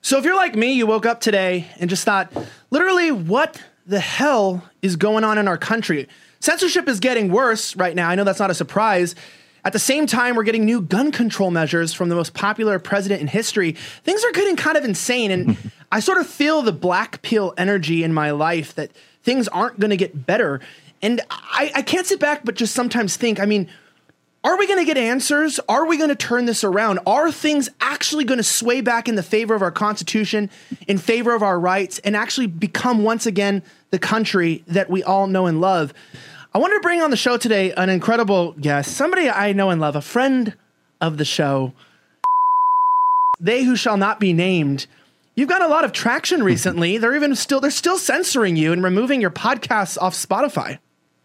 So if you're like me, you woke up today and just thought, literally, what the hell is going on in our country? Censorship is getting worse right now. I know that's not a surprise. At the same time, we're getting new gun control measures from the most popular president in history. Things are getting kind of insane. And I sort of feel the black pill energy in my life that things aren't going to get better. And I can't sit back, but just sometimes think, I mean, are we going to get answers? Are we going to turn this around? Are things actually going to sway back in the favor of our Constitution, in favor of our rights, and actually become once again the country that we all know and love? I wanted to bring on the show today an incredible guest, somebody I know and love, a friend of the show. They who shall not be named. You've got a lot of traction recently. They're still censoring you and removing your podcasts off Spotify.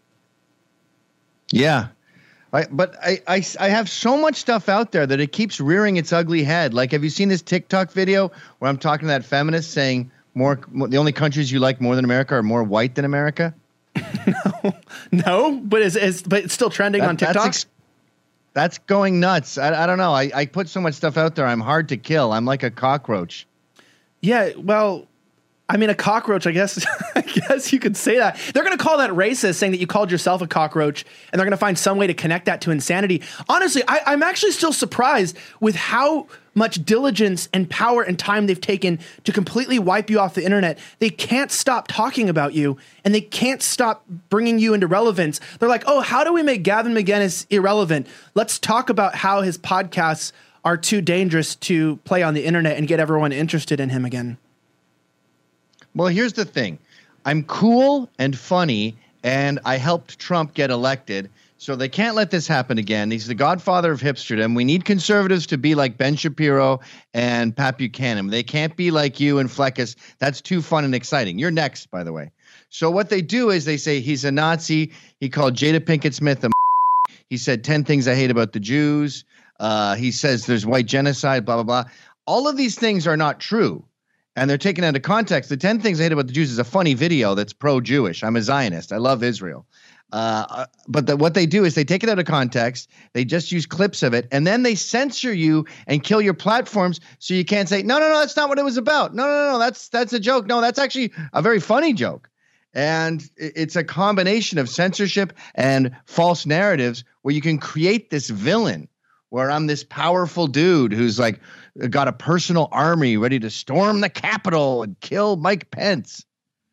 Yeah. But I have so much stuff out there that it keeps rearing its ugly head. Like, have you seen this TikTok video where I'm talking to that feminist saying the only countries you like more than America are more white than America? No, but it's still trending on TikTok. That's going nuts. I don't know. I put so much stuff out there. I'm hard to kill. I'm like a cockroach. Yeah, well, I mean, a cockroach, I guess you could say that. They're going to call that racist, saying that you called yourself a cockroach, and they're going to find some way to connect that to insanity. Honestly, I'm actually still surprised with how much diligence and power and time they've taken to completely wipe you off the internet. They can't stop talking about you, and they can't stop bringing you into relevance. They're like, oh, how do we make Gavin McInnes irrelevant? Let's talk about how his podcasts are too dangerous to play on the internet and get everyone interested in him again. Well, here's the thing. I'm cool and funny, and I helped Trump get elected, so they can't let this happen again. He's the godfather of hipsterdom. We need conservatives to be like Ben Shapiro and Pat Buchanan. They can't be like you and Fleckus. That's too fun and exciting. You're next, by the way. So what they do is they say he's a Nazi. He called Jada Pinkett Smith a He said 10 things I hate about the Jews. He says there's white genocide, blah, blah, blah. All of these things are not true. And they're taken out of context. The 10 things I hate about the Jews is a funny video that's pro-Jewish. I'm a Zionist. I love Israel. But what they do is they take it out of context. They just use clips of it. And then they censor you and kill your platforms so you can't say, no, that's not what it was about. No, that's a joke. No, that's actually a very funny joke. And it's a combination of censorship and false narratives where you can create this villain where I'm this powerful dude who's like got a personal army ready to storm the Capitol and kill Mike Pence.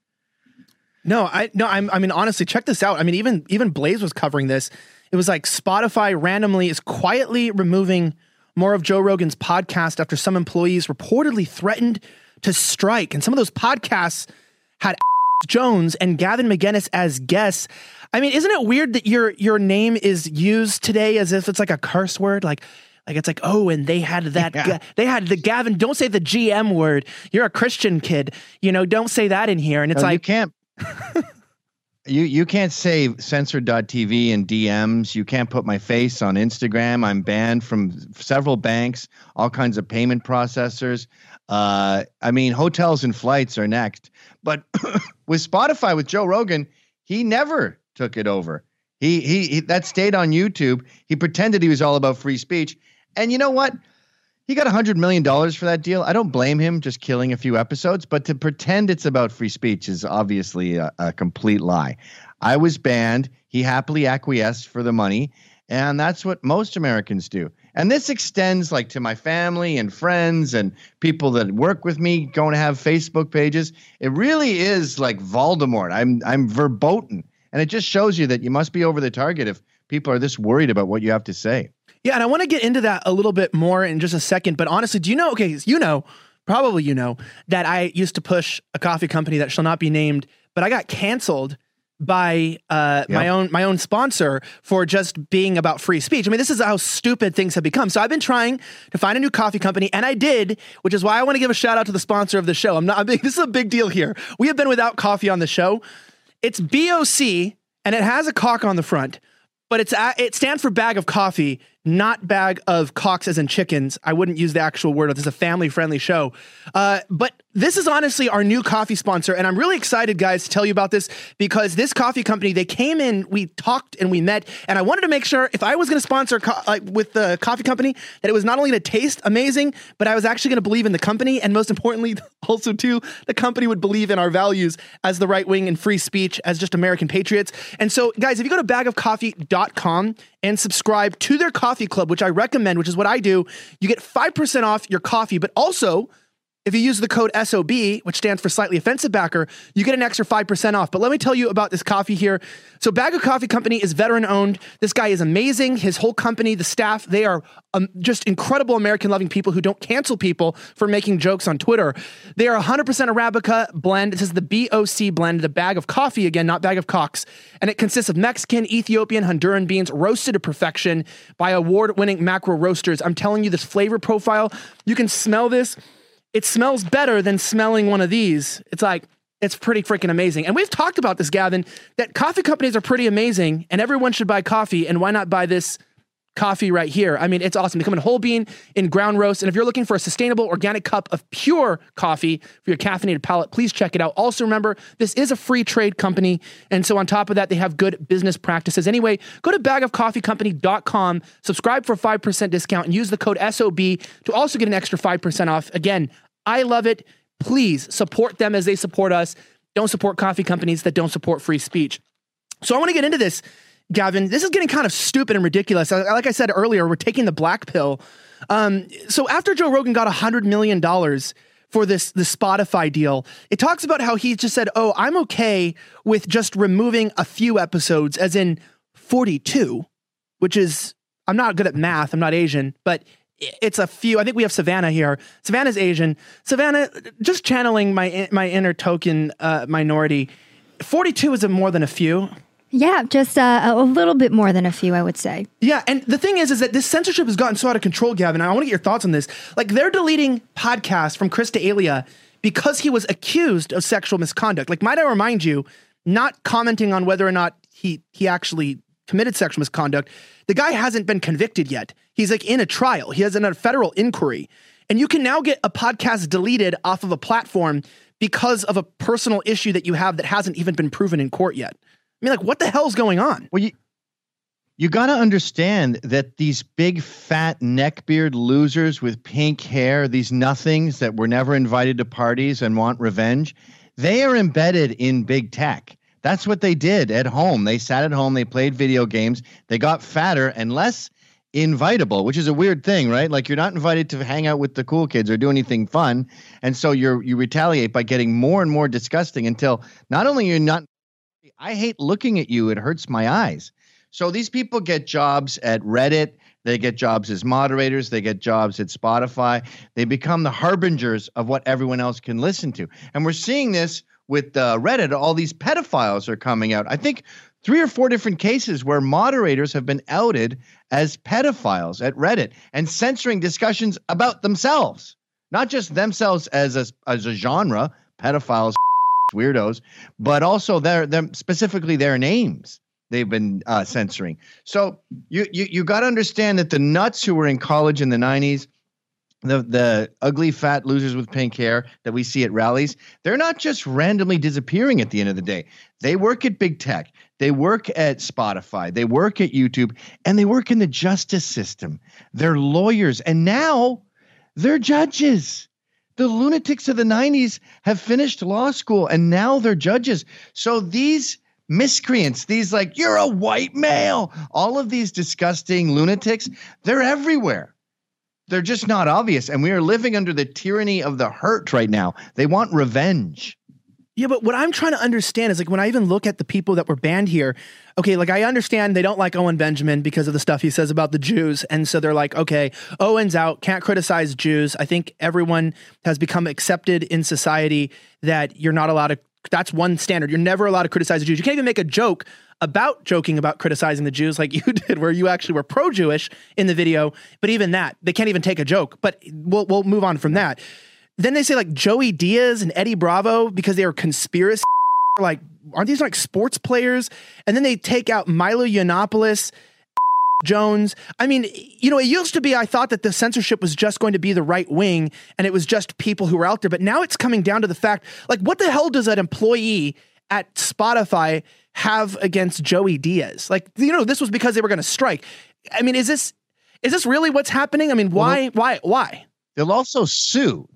I mean, honestly, check this out. I mean, even Blaze was covering this. It was like Spotify randomly is quietly removing more of Joe Rogan's podcast after some employees reportedly threatened to strike. And some of those podcasts had Jones and Gavin McInnes as guests. I mean, isn't it weird that your name is used today as if it's like a curse word? Like it's like, oh, and they had that. They had the Gavin. Don't say the GM word. You're a Christian kid. Don't say that in here. And it's like you can't. You can't say censored.tv in DMs. You can't put my face on Instagram. I'm banned from several banks, all kinds of payment processors. I mean, hotels and flights are next. But with Spotify, with Joe Rogan, he never took it over. He that stayed on YouTube. He pretended he was all about free speech. And you know what? He got $100 million for that deal. I don't blame him just killing a few episodes, but to pretend it's about free speech is obviously a complete lie. I was banned. He happily acquiesced for the money. And that's what most Americans do. And this extends like to my family and friends and people that work with me going to have Facebook pages. It really is like Voldemort. I'm verboten. And it just shows you that you must be over the target if people are this worried about what you have to say. Yeah, and I want to get into that a little bit more in just a second. But honestly, do you know, probably that I used to push a coffee company that shall not be named, but I got canceled by my own sponsor for just being about free speech. I mean, this is how stupid things have become. So I've been trying to find a new coffee company, and I did, which is why I want to give a shout out to the sponsor of the show. This is a big deal here. We have been without coffee on the show. It's BOC, and it has a cock on the front, but it stands for bag of coffee, not bag of cocks as in chickens. I wouldn't use the actual word. This is a family-friendly show. But this is honestly our new coffee sponsor, and I'm really excited, guys, to tell you about this because this coffee company, they came in, we talked and we met, and I wanted to make sure if I was going to sponsor with the coffee company, that it was not only going to taste amazing, but I was actually going to believe in the company, and most importantly, also too, the company would believe in our values as the right wing and free speech, as just American patriots. And so, guys, if you go to bagofcoffee.com and subscribe to their coffee club, which I recommend, which is what I do, you get 5% off your coffee, but also if you use the code SOB, which stands for Slightly Offensive Backer, you get an extra 5% off. But let me tell you about this coffee here. So Bag of Coffee Company is veteran owned. This guy is amazing. His whole company, the staff, they are just incredible American loving people who don't cancel people for making jokes on Twitter. They are 100% Arabica blend. This is the BOC blend, the Bag of Coffee, again, not Bag of Cocks. And it consists of Mexican, Ethiopian, Honduran beans roasted to perfection by award-winning macro roasters. I'm telling you, this flavor profile, you can smell this. It smells better than smelling one of these. It's pretty freaking amazing. And we've talked about this, Gavin, that coffee companies are pretty amazing and everyone should buy coffee. And why not buy this coffee right here? I mean, it's awesome. They come in whole bean, in ground roast. And if you're looking for a sustainable organic cup of pure coffee for your caffeinated palate, please check it out. Also, remember, this is a free trade company. And so on top of that, they have good business practices. Anyway, go to bagofcoffeecompany.com, subscribe for a 5% discount, and use the code SOB to also get an extra 5% off. Again, I love it. Please support them as they support us. Don't support coffee companies that don't support free speech. So I want to get into this, Gavin. This is getting kind of stupid and ridiculous. Like I said earlier, we're taking the black pill. So after Joe Rogan got $100 million for the Spotify deal, it talks about how he just said, oh, I'm okay with just removing a few episodes, as in 42, which is, I'm not good at math. I'm not Asian, but it's a few. I think we have Savannah here. Savannah's Asian. Savannah, just channeling my inner token minority. 42 is more than a few. Yeah, just a little bit more than a few, I would say. Yeah, and the thing is that this censorship has gotten so out of control, Gavin. I want to get your thoughts on this. Like, they're deleting podcasts from Chris D'Elia because he was accused of sexual misconduct. Like, might I remind you, not commenting on whether or not he actually committed sexual misconduct. The guy hasn't been convicted yet. He's like in a trial. He has a federal inquiry. And you can now get a podcast deleted off of a platform because of a personal issue that you have that hasn't even been proven in court yet. I mean, like, what the hell's going on? Well, you got to understand that these big, fat, neckbeard losers with pink hair, these nothings that were never invited to parties and want revenge, they are embedded in big tech. That's what they did at home. They sat at home, they played video games, they got fatter and less invitable, which is a weird thing, right? Like, you're not invited to hang out with the cool kids or do anything fun. And so you retaliate by getting more and more disgusting until not only you're not, I hate looking at you, it hurts my eyes. So these people get jobs at Reddit, they get jobs as moderators, they get jobs at Spotify. They become the harbingers of what everyone else can listen to. And we're seeing this with Reddit. All these pedophiles are coming out. I think 3 or 4 different cases where moderators have been outed as pedophiles at Reddit and censoring discussions about themselves, not just themselves as a genre, pedophiles, weirdos, but also them specifically their names. They've been censoring. So you got to understand that the nuts who were in college in the 90s, the ugly fat losers with pink hair that we see at rallies, they're not just randomly disappearing at the end of the day. They work at big tech. They work at Spotify. They work at YouTube, and they work in the justice system. They're lawyers, and now they're judges. The lunatics of the 90s have finished law school, and now they're judges. So these miscreants, these like, you're a white male, all of these disgusting lunatics, they're everywhere. They're just not obvious. And we are living under the tyranny of the hurt right now. They want revenge. Yeah, but what I'm trying to understand is, like, when I even look at the people that were banned here, okay, like, I understand they don't like Owen Benjamin because of the stuff he says about the Jews. And so they're like, okay, Owen's out, can't criticize Jews. I think everyone has become accepted in society that you're not allowed to, that's one standard. You're never allowed to criticize the Jews. You can't even make a joke about joking about criticizing the Jews like you did, where you actually were pro-Jewish in the video. But even that, they can't even take a joke. But we'll move on from that. Then they say, like, Joey Diaz and Eddie Bravo because they were conspiracy. Like, aren't these like sports players? And then they take out Milo Yiannopoulos, Jones. I mean, you know, it used to be, I thought that the censorship was just going to be the right wing and it was just people who were out there. But now it's coming down to the fact, like, what the hell does an employee at Spotify have against Joey Diaz? Like, you know, this was because they were going to strike. I mean, is this really what's happening? I mean, why? They'll also sue.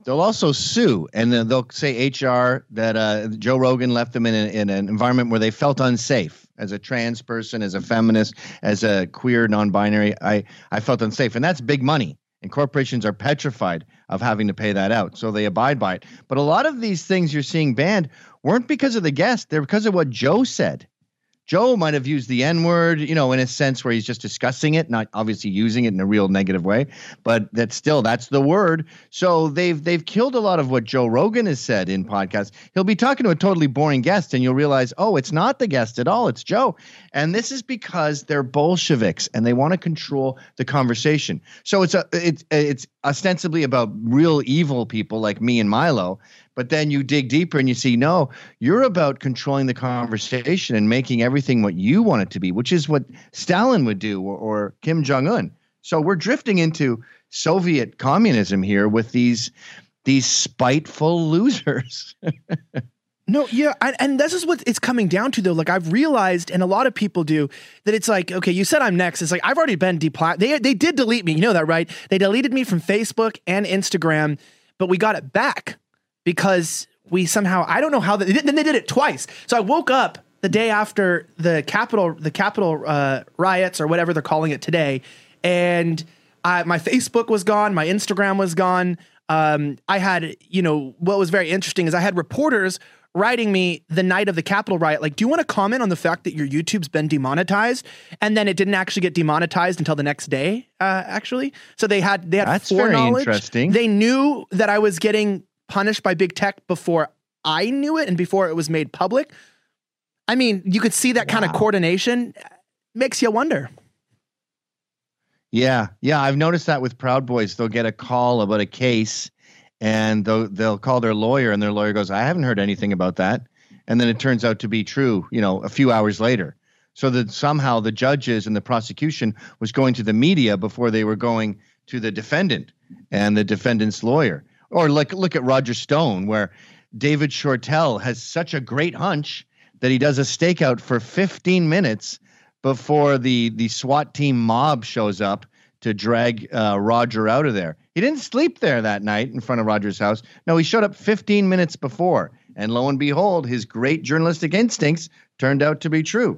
And then they'll say HR that Joe Rogan left them in an environment where they felt unsafe. As a trans person, as a feminist, as a queer non-binary, I felt unsafe. And that's big money. And corporations are petrified of having to pay that out. So they abide by it. But a lot of these things you're seeing banned weren't because of the guest. They're because of what Joe said. Joe might have used the N-word, you know, in a sense where he's just discussing it, not obviously using it in a real negative way, but that's the word. So they've killed a lot of what Joe Rogan has said in podcasts. He'll be talking to a totally boring guest and you'll realize, oh, it's not the guest at all. It's Joe. And this is because they're Bolsheviks and they want to control the conversation. So it's ostensibly about real evil people like me and Milo. But then you dig deeper and you see, no, you're about controlling the conversation and making everything what you want it to be, which is what Stalin would do or Kim Jong-un. So we're drifting into Soviet communism here with these spiteful losers. No, yeah, and this is what it's coming down to, though. Like, I've realized, and a lot of people do, that it's like, okay, you said I'm next. It's like, I've already been They did delete me. You know that, right? They deleted me from Facebook and Instagram, but we got it back. Because we somehow, I don't know how, then they did it twice. So I woke up the day after the Capitol riots or whatever they're calling it today. And my Facebook was gone. My Instagram was gone. I had, you know, what was very interesting is I had reporters writing me the night of the Capitol riot, like, do you want to comment on the fact that your YouTube's been demonetized? And then it didn't actually get demonetized until the next day, actually. So they had That's foreknowledge. Very interesting. They knew that I was getting punished by big tech before I knew it and before it was made public. I mean, you could see that kind of coordination. Makes you wonder. Yeah. I've noticed that with Proud Boys. They'll get a call about a case and they'll call their lawyer and their lawyer goes, I haven't heard anything about that. And then it turns out to be true, you know, a few hours later. So that somehow the judges and the prosecution was going to the media before they were going to the defendant and the defendant's lawyer. Or look at Roger Stone, where David Shortell has such a great hunch that he does a stakeout for 15 minutes before the SWAT team mob shows up to drag Roger out of there. He didn't sleep there that night in front of Roger's house. No, he showed up 15 minutes before. And lo and behold, his great journalistic instincts turned out to be true.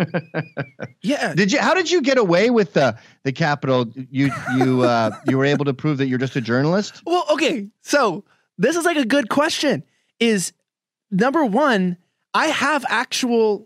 Yeah. How did you get away with the Capitol? You were able to prove that you're just a journalist? Well, okay. So this is like a good question. Is number one, I have actual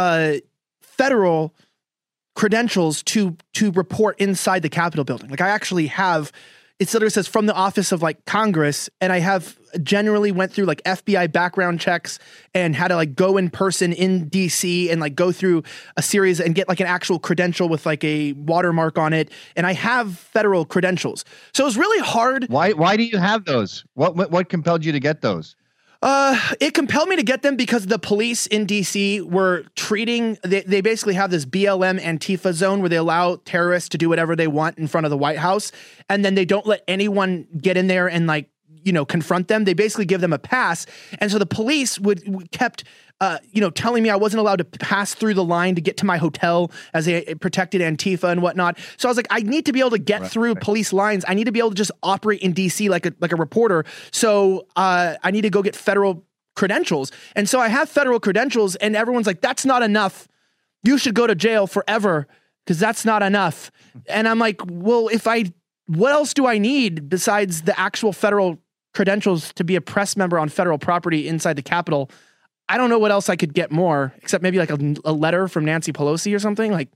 federal credentials to report inside the Capitol building. Like, I actually have. It literally says from the office of like Congress, and I have generally went through like FBI background checks and had to like go in person in DC and like go through a series and get like an actual credential with like a watermark on it. And I have federal credentials. So it was really hard. Why do you have those? What compelled you to get those? It compelled me to get them because the police in DC were treating, they basically have this BLM Antifa zone where they allow terrorists to do whatever they want in front of the White House. And then they don't let anyone get in there and like, you know, confront them. They basically give them a pass. And so the police kept telling me I wasn't allowed to pass through the line to get to my hotel as they protected Antifa and whatnot. So I was like, I need to be able to get through police lines. I need to be able to just operate in DC like a reporter. So I need to go get federal credentials. And so I have federal credentials and everyone's like, that's not enough. You should go to jail forever because that's not enough. And I'm like, well, what else do I need besides the actual federal credentials to be a press member on federal property inside the Capitol? I don't know what else I could get more, except maybe like a letter from Nancy Pelosi or something, like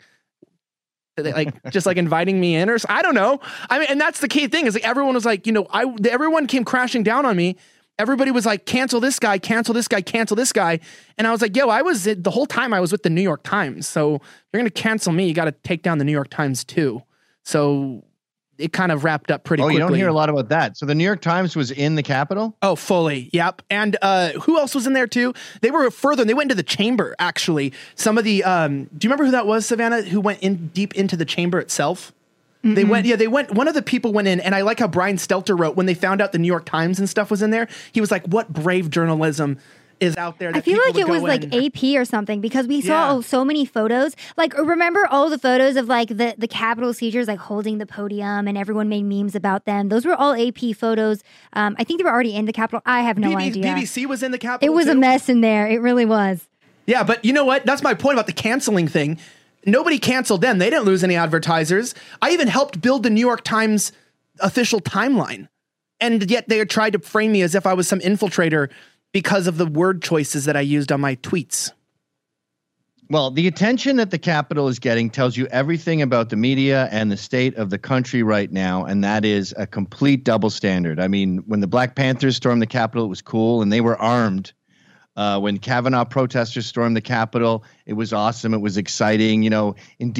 just like inviting me in, or I don't know. I mean, and that's the key thing is like everyone was like, everyone came crashing down on me. Everybody was like, cancel this guy, cancel this guy, cancel this guy. And I was like, the whole time I was with the New York Times. So if you're going to cancel me, you got to take down the New York Times too. So it kind of wrapped up pretty Oh, quickly. you don't hear a lot about that. So the New York Times was in the Capitol? Oh, fully. Yep. And who else was in there too? They were further. They went into the chamber, actually. Some of the, do you remember who that was, Savannah, who went in deep into the chamber itself? They went, one of the people went in, and I like how Brian Stelter wrote when they found out the New York Times and stuff was in there. He was like, what brave journalism is out there. I feel like it was like AP or something, because we saw so many photos. Like, remember all the photos of like the Capitol seizures, like holding the podium, and everyone made memes about them. Those were all AP photos. I think they were already in the Capitol. I have no idea. BBC was in the Capitol. It was a mess in there. It really was. Yeah, but you know what? That's my point about the canceling thing. Nobody canceled them. They didn't lose any advertisers. I even helped build the New York Times official timeline. And yet they tried to frame me as if I was some infiltrator because of the word choices that I used on my tweets. Well, the attention that the Capitol is getting tells you everything about the media and the state of the country right now, and that is a complete double standard. I mean, when the Black Panthers stormed the Capitol, it was cool, and they were armed. When Kavanaugh protesters stormed the Capitol, it was awesome. It was exciting. You know, in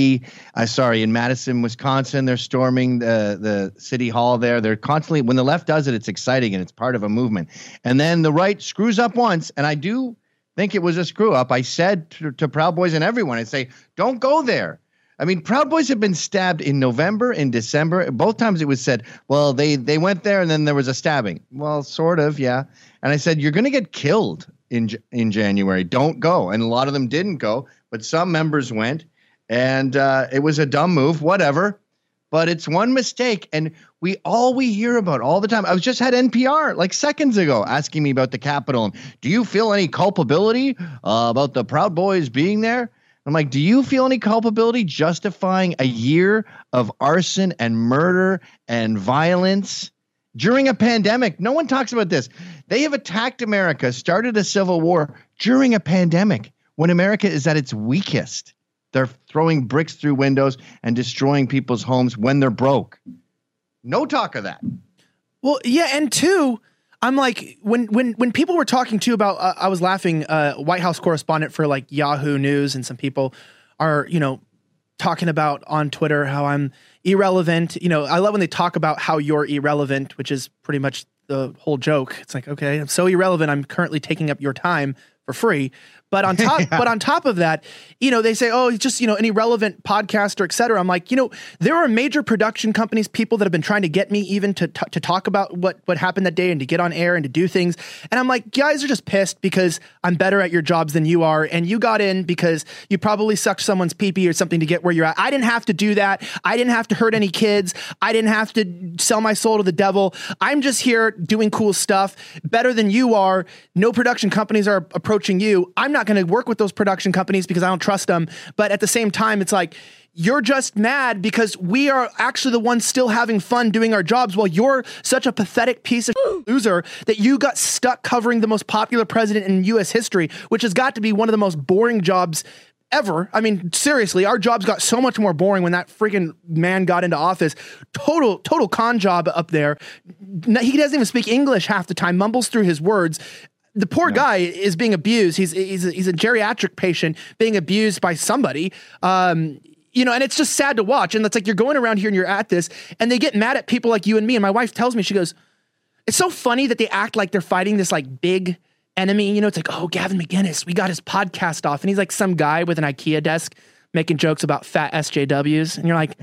in Madison, Wisconsin, they're storming the city hall there. They're constantly, when the left does it, it's exciting and it's part of a movement. And then the right screws up once, and I do think it was a screw up. I said to Proud Boys and everyone, I say, don't go there. I mean, Proud Boys have been stabbed in November, in December. Both times it was said, well, they went there and then there was a stabbing. Well, sort of, yeah. And I said, you're going to get killed in January. Don't go. And a lot of them didn't go, but some members went. And it was a dumb move, whatever. But it's one mistake. And we hear about all the time. I was just had NPR like seconds ago asking me about the Capitol. And do you feel any culpability about the Proud Boys being there? I'm like, do you feel any culpability justifying a year of arson and murder and violence during a pandemic? No one talks about this. They have attacked America, started a civil war during a pandemic when America is at its weakest. They're throwing bricks through windows and destroying people's homes when they're broke. No talk of that. Well, yeah, and two, I'm like, when people were talking too about, I was laughing, White House correspondent for like Yahoo News, and some people are, talking about on Twitter how I'm irrelevant. I love when they talk about how you're irrelevant, which is pretty much the whole joke. It's like, okay, I'm so irrelevant. I'm currently taking up your time for free. But on top of that, they say, oh, he's just, an irrelevant podcaster, et cetera. I'm like, there are major production companies, people that have been trying to get me even to talk about what happened that day and to get on air and to do things. And I'm like, guys are just pissed because I'm better at your jobs than you are. And you got in because you probably sucked someone's pee-pee or something to get where you're at. I didn't have to do that. I didn't have to hurt any kids. I didn't have to sell my soul to the devil. I'm just here doing cool stuff better than you are. No production companies are approaching you. I'm not going to work with those production companies because I don't trust them. But at the same time, it's like, you're just mad because we are actually the ones still having fun doing our jobs while you're such a pathetic piece of loser that you got stuck covering the most popular president in U.S. history, which has got to be one of the most boring jobs ever. I mean, seriously, our jobs got so much more boring when that freaking man got into office. Total con job up there. He doesn't even speak English half the time, mumbles through his words. The poor guy is being abused. He's a geriatric patient being abused by somebody. And it's just sad to watch. And it's like, you're going around here and you're at this, and they get mad at people like you and me. And my wife tells me, she goes, it's so funny that they act like they're fighting this like big enemy. It's like, oh, Gavin McInnes, we got his podcast off. And he's like some guy with an IKEA desk making jokes about fat SJWs. And you're like,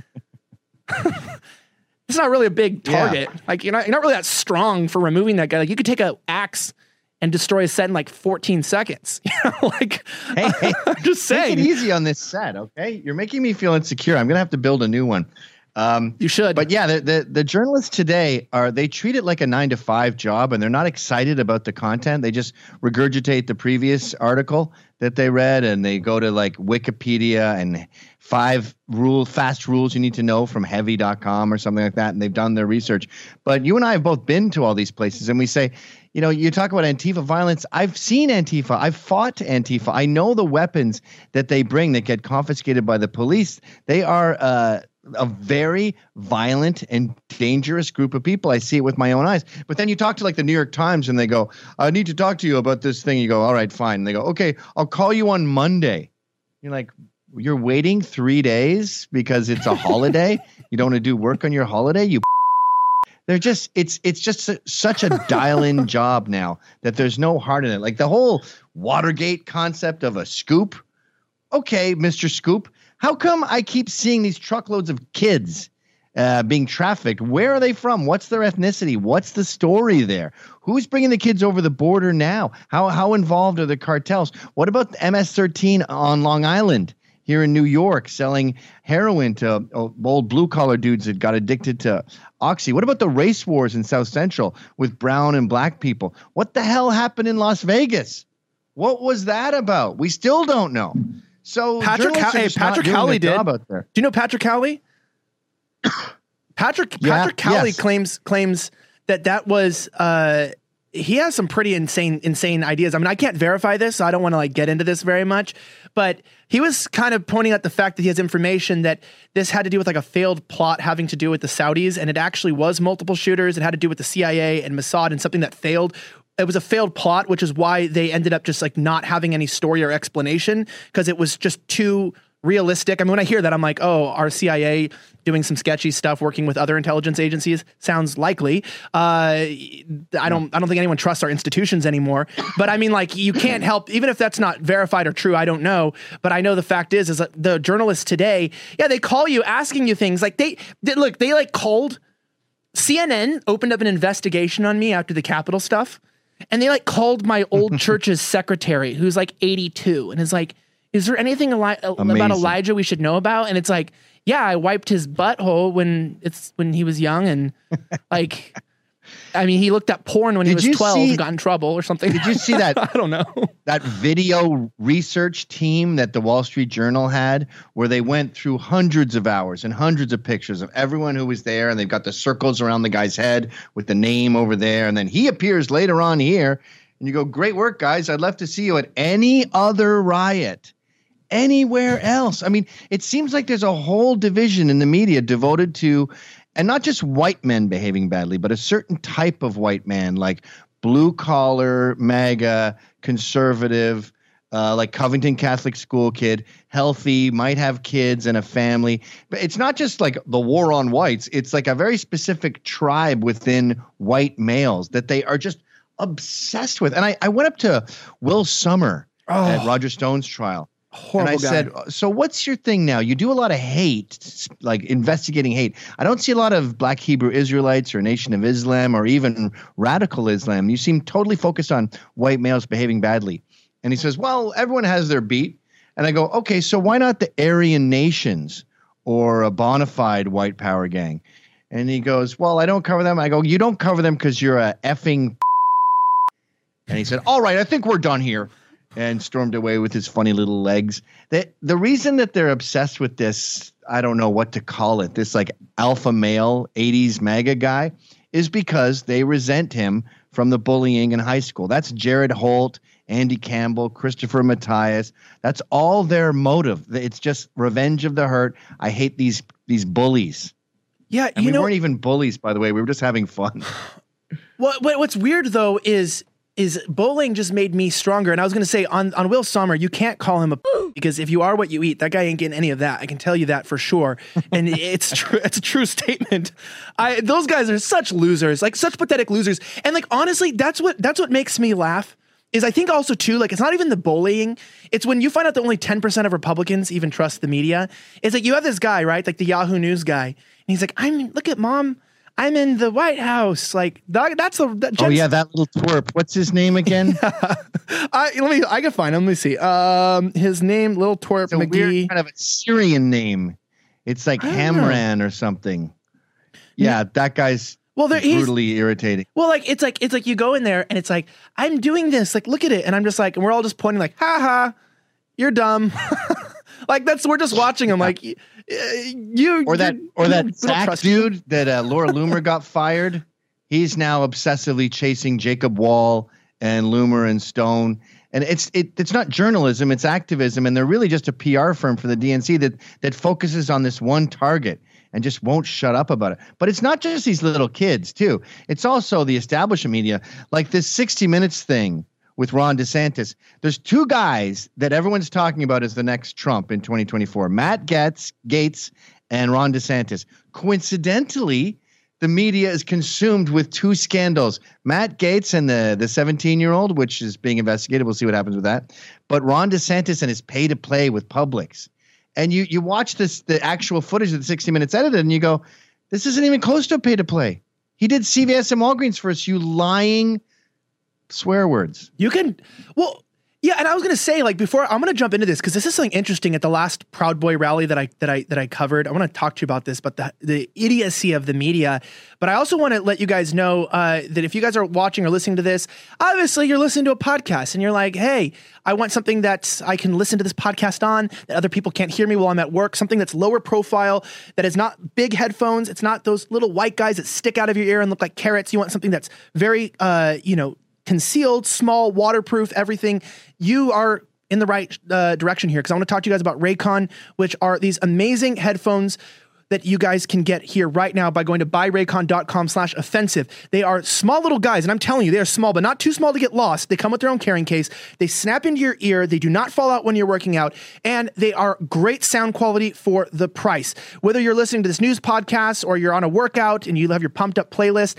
it's not really a big target. Yeah. Like, you're not really that strong for removing that guy. Like, you could take an axe and destroy a set in like 14 seconds. Hey, I'm just saying. Take it easy on this set, okay? You're making me feel insecure. I'm going to have to build a new one. You should. But yeah, the journalists today they treat it like a 9-to-5 job, and they're not excited about the content. They just regurgitate the previous article that they read, and they go to like Wikipedia and 5 fast rules you need to know from heavy.com or something like that. And they've done their research. But you and I have both been to all these places, and we say, you talk about Antifa violence. I've seen Antifa. I've fought Antifa. I know the weapons that they bring that get confiscated by the police. They are a very violent and dangerous group of people. I see it with my own eyes. But then you talk to like the New York Times and they go, I need to talk to you about this thing. You go, all right, fine. And they go, okay, I'll call you on Monday. You're like, You're waiting 3 days because it's a holiday? You don't want to do work on your holiday? They're just, it's just such a dial-in job now that there's no heart in it. Like the whole Watergate concept of a scoop. Okay, Mr. Scoop, how come I keep seeing these truckloads of kids being trafficked? Where are they from? What's their ethnicity? What's the story there? Who's bringing the kids over the border now? How involved are the cartels? What about the MS-13 on Long Island here in New York selling heroin to old blue-collar dudes that got addicted to Oxy? What about the race wars in South Central with brown and black people? What the hell happened in Las Vegas? What was that about? We still don't know. So Patrick Cowley did. Do you know Patrick Cowley? Patrick Cowley claims that was he has some pretty insane ideas. I mean, I can't verify this, so I don't want to like get into this very much, but he was kind of pointing out the fact that he has information that this had to do with like a failed plot having to do with the Saudis, and it actually was multiple shooters. It had to do with the CIA and Mossad and something that failed. It was a failed plot, which is why they ended up just like not having any story or explanation, because it was just too realistic. I mean, when I hear that, I'm like, oh, our CIA doing some sketchy stuff, working with other intelligence agencies sounds likely. I don't think anyone trusts our institutions anymore. But I mean, like, you can't help, even if that's not verified or true, I don't know. But I know the fact is that the journalists today, they call you asking you things like they like called CNN, opened up an investigation on me after the Capitol stuff. And they like called my old church's secretary, who's like 82, and is like, is there anything about Elijah we should know about? And it's like, yeah, I wiped his butthole when he was young, and like, I mean, he looked at porn when he was 12 and got in trouble or something. Did you see that? I don't know. That video research team that the Wall Street Journal had, where they went through hundreds of hours and hundreds of pictures of everyone who was there, and they've got the circles around the guy's head with the name over there, and then he appears later on here, and you go, great work, guys. I'd love to see you at any other riot anywhere else. I mean, it seems like there's a whole division in the media devoted to, and not just white men behaving badly, but a certain type of white man, like blue collar, MAGA, conservative, like Covington Catholic school kid, healthy, might have kids and a family. But it's not just like the war on whites. It's like a very specific tribe within white males that they are just obsessed with. And I went up to Will Sommer at Roger Stone's trial. Horrible and I said, so what's your thing now? You do a lot of hate, like investigating hate. I don't see a lot of Black Hebrew Israelites or Nation of Islam or even radical Islam. You seem totally focused on white males behaving badly. And he says, well, everyone has their beat. And I go, okay, so why not the Aryan nations or a bona fide white power gang? And he goes, well, I don't cover them. I go, you don't cover them because you're a effing. And he said, all right, I think we're done here. And stormed away with his funny little legs. The reason that they're obsessed with this, I don't know what to call it, this like alpha male 80s MAGA guy, is because they resent him from the bullying in high school. That's Jared Holt, Andy Campbell, Christopher Matthias. That's all their motive. It's just revenge of the hurt. I hate these bullies. Yeah, and we weren't even bullies, by the way. We were just having fun. What's weird though is bullying just made me stronger. And I was going to say on Will Sommer, you can't call him a because if you are what you eat, that guy ain't getting any of that. I can tell you that for sure. And it's true. It's a true statement. Those guys are such losers, like such pathetic losers. And like, honestly, that's what makes me laugh is I think also too, like, it's not even the bullying. It's when you find out that only 10% of Republicans even trust the media. It's like, you have this guy, right? Like the Yahoo News guy. And he's like, look at mom. I'm in the White House. Like that's that little twerp. What's his name again? I can find him. Let me see. His name, Little Twerp it's a McGee. Weird kind of a Syrian name. It's like Hamran or something. Yeah, that guy's brutally irritating. Well, it's like you go in there and it's like, I'm doing this. Like, look at it, and I'm just like, and we're all just pointing like, ha ha, you're dumb. Like we're just watching him like. That Zach dude that Laura Loomer got fired. He's now obsessively chasing Jacob Wall and Loomer and Stone. And it's not journalism, it's activism. And they're really just a PR firm for the DNC that focuses on this one target and just won't shut up about it. But it's not just these little kids, too. It's also the establishment media, like this 60 Minutes thing with Ron DeSantis. There's two guys that everyone's talking about as the next Trump in 2024, Matt Gaetz and Ron DeSantis. Coincidentally, the media is consumed with two scandals. Matt Gaetz and the 17-year-old, which is being investigated. We'll see what happens with that. But Ron DeSantis and his pay-to-play with Publix. And you watch the actual footage of the 60 Minutes edited, and you go, this isn't even close to a pay-to-play. He did CVS and Walgreens for us, you lying swear words. You can, well, yeah, and I was going to say, like, before, I'm going to jump into this because this is something interesting at the last Proud Boy rally that I covered. I want to talk to you about this, but the idiocy of the media. But I also want to let you guys know that if you guys are watching or listening to this, obviously you're listening to a podcast and you're like, hey, I want something that I can listen to this podcast on, that other people can't hear me while I'm at work, something that's lower profile, that is not big headphones. It's not those little white guys that stick out of your ear and look like carrots. You want something that's very, concealed, small, waterproof, everything. You are in the right direction here because I want to talk to you guys about Raycon, which are these amazing headphones that you guys can get here right now by going to buyraycon.com/offensive. They are small little guys, and I'm telling you, they are small, but not too small to get lost. They come with their own carrying case. They snap into your ear. They do not fall out when you're working out, and they are great sound quality for the price. Whether you're listening to this news podcast or you're on a workout and you have your pumped up playlist,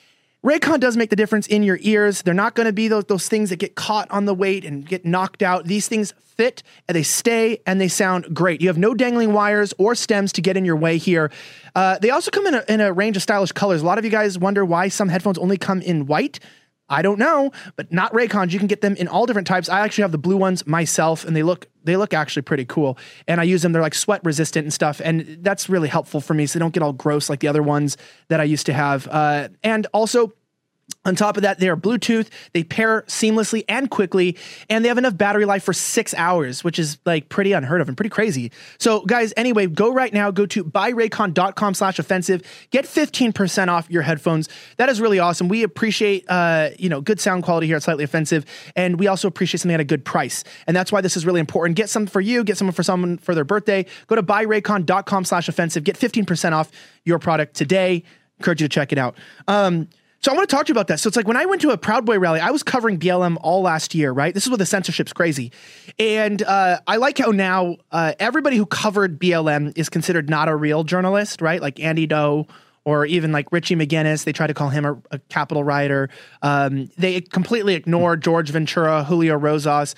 Raycon does make the difference in your ears. They're not going to be those things that get caught on the weight and get knocked out. These things fit and they stay and they sound great. You have no dangling wires or stems to get in your way here. They also come in a range of stylish colors. A lot of you guys wonder why some headphones only come in white. I don't know, but not Raycons. You can get them in all different types. I actually have the blue ones myself, and they look actually pretty cool. And I use them. They're like sweat resistant and stuff, and that's really helpful for me so they don't get all gross like the other ones that I used to have. And also, on top of that, they are Bluetooth. They pair seamlessly and quickly, and they have enough battery life for 6 hours, which is like pretty unheard of and pretty crazy. So guys, anyway, go right now, go to buyraycon.com/offensive, get 15% off your headphones. That is really awesome. We appreciate, good sound quality here at Slightly Offensive. And we also appreciate something at a good price. And that's why this is really important. Get some for you, get some for someone for their birthday. Go to buyraycon.com/offensive, get 15% off your product today. Encourage you to check it out. So I want to talk to you about that. So it's like when I went to a Proud Boy rally, I was covering BLM all last year, right? This is where the censorship's crazy. And I like how now everybody who covered BLM is considered not a real journalist, right? Like Andy Doe or even like Richie McGinnis. They try to call him a Capitol writer. They completely ignore George Ventura, Julio Rosas,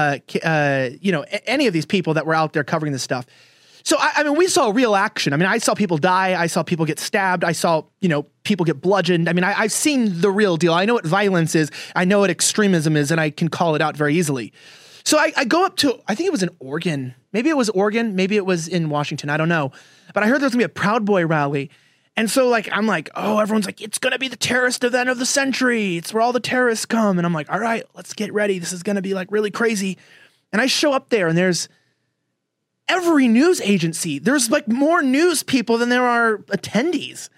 any of these people that were out there covering this stuff. So, I mean, we saw real action. I mean, I saw people die. I saw people get stabbed. I saw, people get bludgeoned. I mean, I've seen the real deal. I know what violence is. I know what extremism is, and I can call it out very easily. So I go up to, I think it was in Oregon. Maybe it was Oregon. Maybe it was in Washington. I don't know. But I heard there was going to be a Proud Boy rally. And so, I'm like, oh, everyone's like, it's going to be the terrorist event of the century. It's where all the terrorists come. And I'm like, all right, let's get ready. This is going to be, really crazy. And I show up there, and there's every news agency. There's more news people than there are attendees.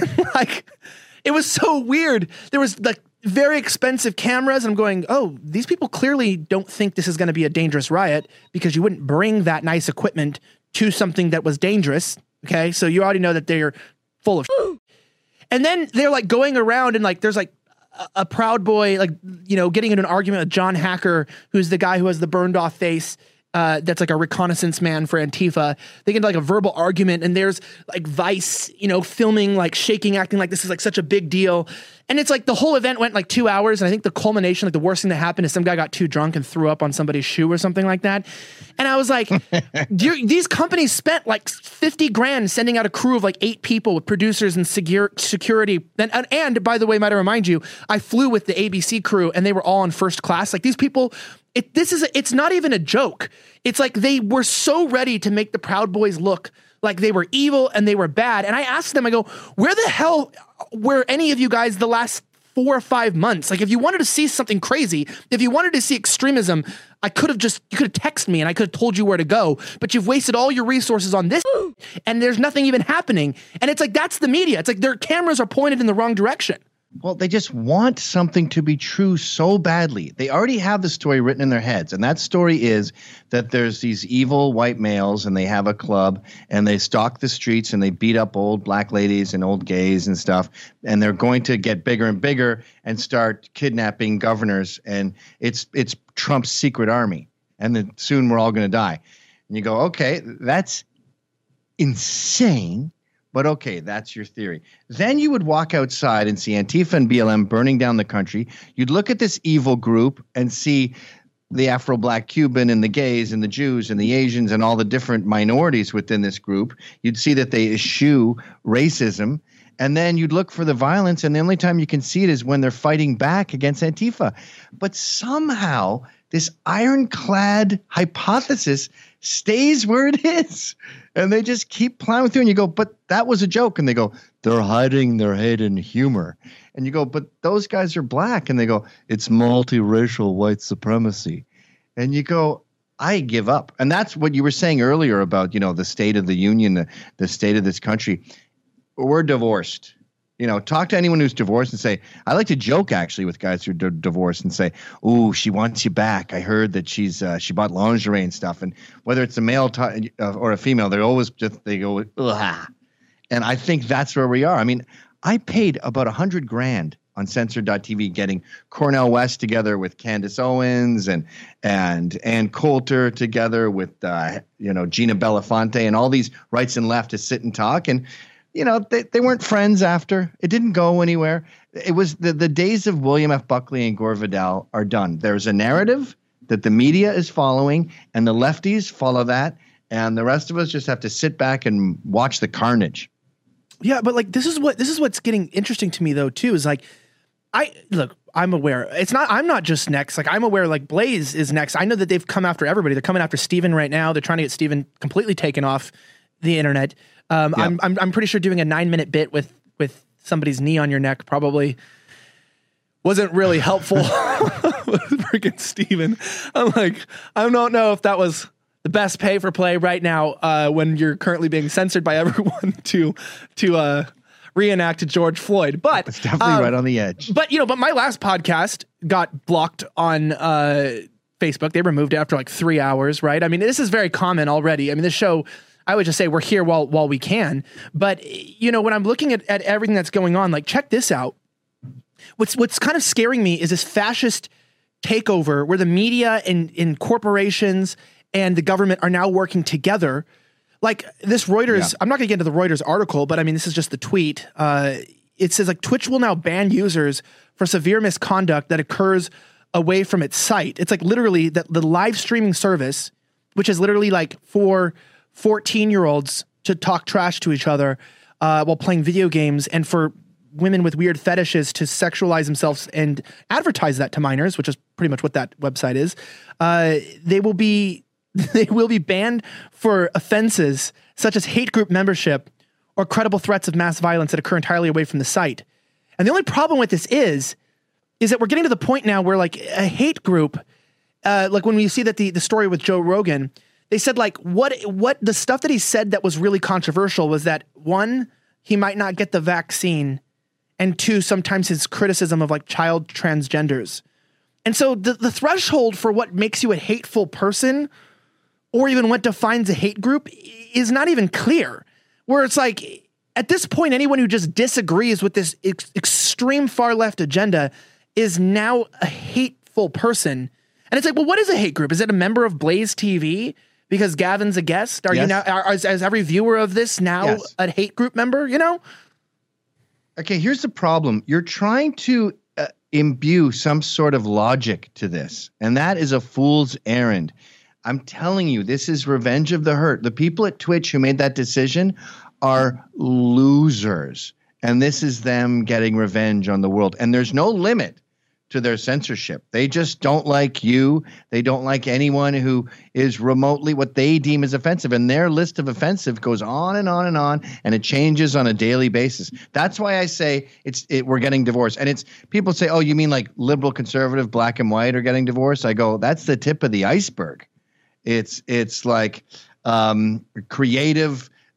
It was so weird. There was very expensive cameras. And I'm going, oh, these people clearly don't think this is going to be a dangerous riot because you wouldn't bring that nice equipment to something that was dangerous. Okay. So you already know that they're full of and then they're going around and there's a Proud Boy, getting in an argument with John Hacker, who's the guy who has the burned off face. That's a reconnaissance man for Antifa. They get a verbal argument, and there's Vice, filming, shaking, acting like this is such a big deal. And it's the whole event went 2 hours. And I think the culmination, the worst thing that happened is some guy got too drunk and threw up on somebody's shoe or something like that. And I was like, these companies spent $50,000 sending out a crew of 8 people with producers and security. And by the way, might I remind you, I flew with the ABC crew and they were all in first class. These people, it's not even a joke. It's they were so ready to make the Proud Boys look like they were evil and they were bad. And I asked them, I go, where the hell were any of you guys the last 4 or 5 months? If you wanted to see something crazy, if you wanted to see extremism, you could have texted me and I could have told you where to go, but you've wasted all your resources on this and there's nothing even happening. And it's that's the media. It's their cameras are pointed in the wrong direction. Well, they just want something to be true so badly. They already have the story written in their heads. And that story is that there's these evil white males and they have a club and they stalk the streets and they beat up old black ladies and old gays and stuff. And they're going to get bigger and bigger and start kidnapping governors. And it's Trump's secret army. And then soon we're all going to die. And you go, okay, that's insane. But okay, that's your theory. Then you would walk outside and see Antifa and BLM burning down the country. You'd look at this evil group and see the Afro-Black Cuban and the gays and the Jews and the Asians and all the different minorities within this group. You'd see that they eschew racism. And then you'd look for the violence, and the only time you can see it is when they're fighting back against Antifa. But somehow this ironclad hypothesis stays where it is. And they just keep plowing through, and you go, but that was a joke. And they go, they're hiding their hidden humor. And you go, but those guys are black. And they go, it's multiracial white supremacy. And you go, I give up. And that's what you were saying earlier about, the state of the union, the state of this country. We're divorced. Talk to anyone who's divorced and say, I like to joke actually with guys who are divorced and say, "Ooh, she wants you back. I heard that she bought lingerie and stuff." And whether it's a male or a female, they go, ugh. And I think that's where we are. I mean, I paid about $100,000 on Censored.tv getting Cornel West together with Candace Owens and Ann Coulter together with Gina Belafonte and all these rights and left to sit and talk. And they weren't friends after. It didn't go anywhere. It was the days of William F. Buckley and Gore Vidal are done. There's a narrative that the media is following, and the lefties follow that, and the rest of us just have to sit back and watch the carnage. Yeah, but this is what's getting interesting to me though too. Is I'm aware. I'm not just next. I'm aware Blaze is next. I know that they've come after everybody. They're coming after Steven right now. They're trying to get Steven completely taken off the internet. Yep. I'm pretty sure doing a 9-minute bit with somebody's knee on your neck probably wasn't really helpful. Freaking Steven. I don't know if that was the best pay for play right now when you're currently being censored by everyone to reenact George Floyd. But it's definitely right on the edge. But my last podcast got blocked on Facebook. They removed it after 3 hours, right? I mean, this is very common already. I mean, this show, I would just say we're here while we can. But, when I'm looking at everything that's going on, check this out. What's kind of scaring me is this fascist takeover where the media and corporations and the government are now working together. This Reuters, I'm not going to get into the Reuters article, but I mean, this is just the tweet. It says Twitch will now ban users for severe misconduct that occurs away from its site. It's literally that the live streaming service, which is literally for 14-year-olds to talk trash to each other while playing video games, and for women with weird fetishes to sexualize themselves and advertise that to minors, which is pretty much what that website is. They will be banned for offenses such as hate group membership or credible threats of mass violence that occur entirely away from the site. And the only problem with this is that we're getting to the point now where a hate group, when we see that the story with Joe Rogan, they said what the stuff that he said that was really controversial was that, one, he might not get the vaccine, and two, sometimes his criticism of child transgenders. And so the threshold for what makes you a hateful person, or even what defines a hate group, is not even clear. Where it's at this point, anyone who just disagrees with this extreme far left agenda is now a hateful person. And it's well, what is a hate group? Is it a member of Blaze TV? Because Gavin's a guest? Are you now, as every viewer of this now a hate group member, Okay, here's the problem. You're trying to imbue some sort of logic to this, and that is a fool's errand. I'm telling you, this is revenge of the hurt. The people at Twitch who made that decision are losers, and this is them getting revenge on the world. And there's no limit to their censorship. They just don't like you. They don't like anyone who is remotely what they deem as offensive. And their list of offensive goes on and on and on, and it changes on a daily basis. That's why I say we're getting divorced. And it's people say, oh, you mean liberal, conservative, black and white are getting divorced? I go, that's the tip of the iceberg. It's creative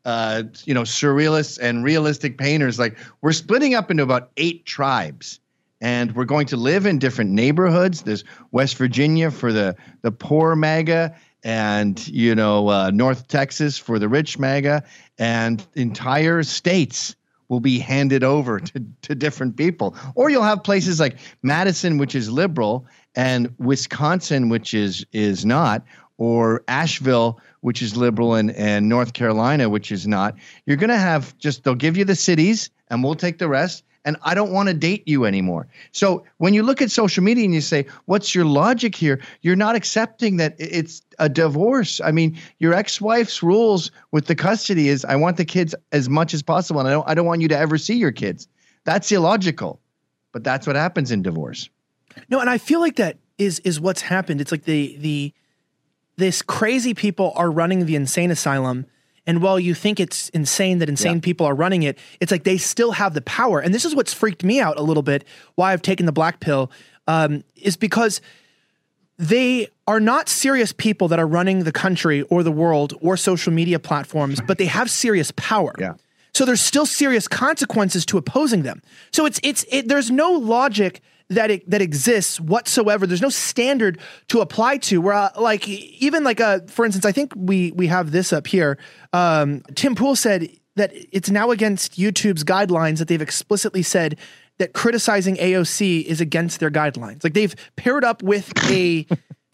surrealists and realistic painters. Like, we're splitting up into about 8 tribes, and we're going to live in different neighborhoods. There's West Virginia for the poor MAGA, and North Texas for the rich MAGA, and entire states will be handed over to different people. Or you'll have places like Madison, which is liberal, and Wisconsin, which is not, or Asheville, which is liberal, and North Carolina, which is not. You're going to have they'll give you the cities and we'll take the rest. And I don't want to date you anymore. So when you look at social media and you say, what's your logic here? You're not accepting that it's a divorce. I mean, your ex-wife's rules with the custody is, I want the kids as much as possible, and I don't want you to ever see your kids. That's illogical, but that's what happens in divorce. No, and I feel like that is what's happened. It's like this crazy people are running the insane asylum. And while you think it's insane that insane people are running it, it's like they still have the power. And this is what's freaked me out a little bit, why I've taken the black pill, is because they are not serious people that are running the country or the world or social media platforms, but they have serious power. Yeah. So there's still serious consequences to opposing them. So there's no logic that exists whatsoever. There's no standard to apply to where for instance, I think we have this up here. Tim Pool said that it's now against YouTube's guidelines that they've explicitly said that criticizing AOC is against their guidelines. Like they've paired up with a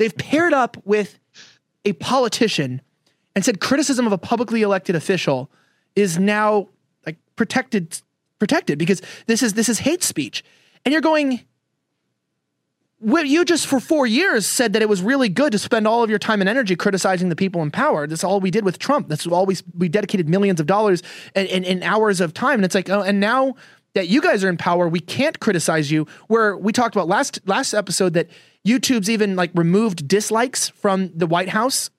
politician and said criticism of a publicly elected official is now like protected because this is hate speech. And you're going, well, you just for 4 years said that it was really good to spend all of your time and energy criticizing the people in power. That's all we did with Trump. That's all we dedicated millions of dollars and hours of time. And it's like, oh, and now that you guys are in power, we can't criticize you. Where we talked about last episode that YouTube's even like removed dislikes from the White House,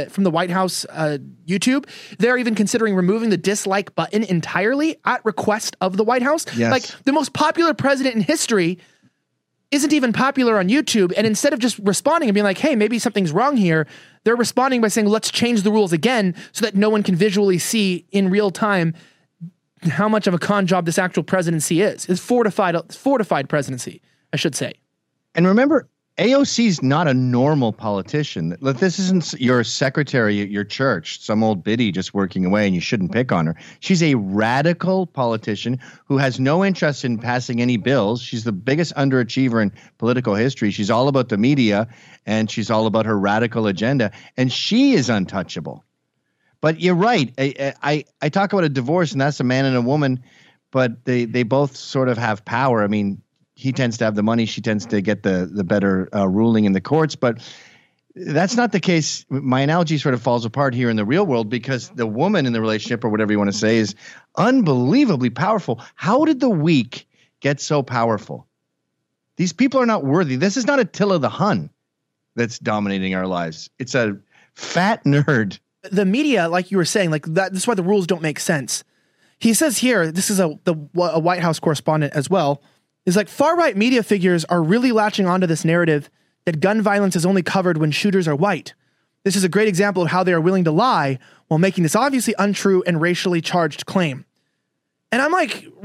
YouTube. They're even considering removing the dislike button entirely at request of the White House. Yes. Like the most popular president in history isn't even popular on YouTube. And instead of just responding and being like, hey, maybe something's wrong here, they're responding by saying, let's change the rules again so that no one can visually see in real time how much of a con job this actual presidency is. It's fortified presidency, I should say. And remember, AOC's not a normal politician. This isn't your secretary at your church, some old biddy just working away, and you shouldn't pick on her. She's a radical politician who has no interest in passing any bills. She's the biggest underachiever in political history. She's all about the media, and she's all about her radical agenda, and she is untouchable. But you're right. I talk about a divorce, and that's a man and a woman, but they both sort of have power. I mean, he tends to have the money. She tends to get the better ruling in the courts. But that's not the case. My analogy sort of falls apart here in the real world because the woman in the relationship, or whatever you want to say, is unbelievably powerful. How did the weak get so powerful? These people are not worthy. This is not Attila the Hun that's dominating our lives. It's a fat nerd. The media, like you were saying, like that. This is why the rules don't make sense. He says here, this is a White House correspondent as well, is like far-right media figures are really latching onto this narrative that gun violence is only covered when shooters are white. This is a great example of how they are willing to lie while making this obviously untrue and racially charged claim. And I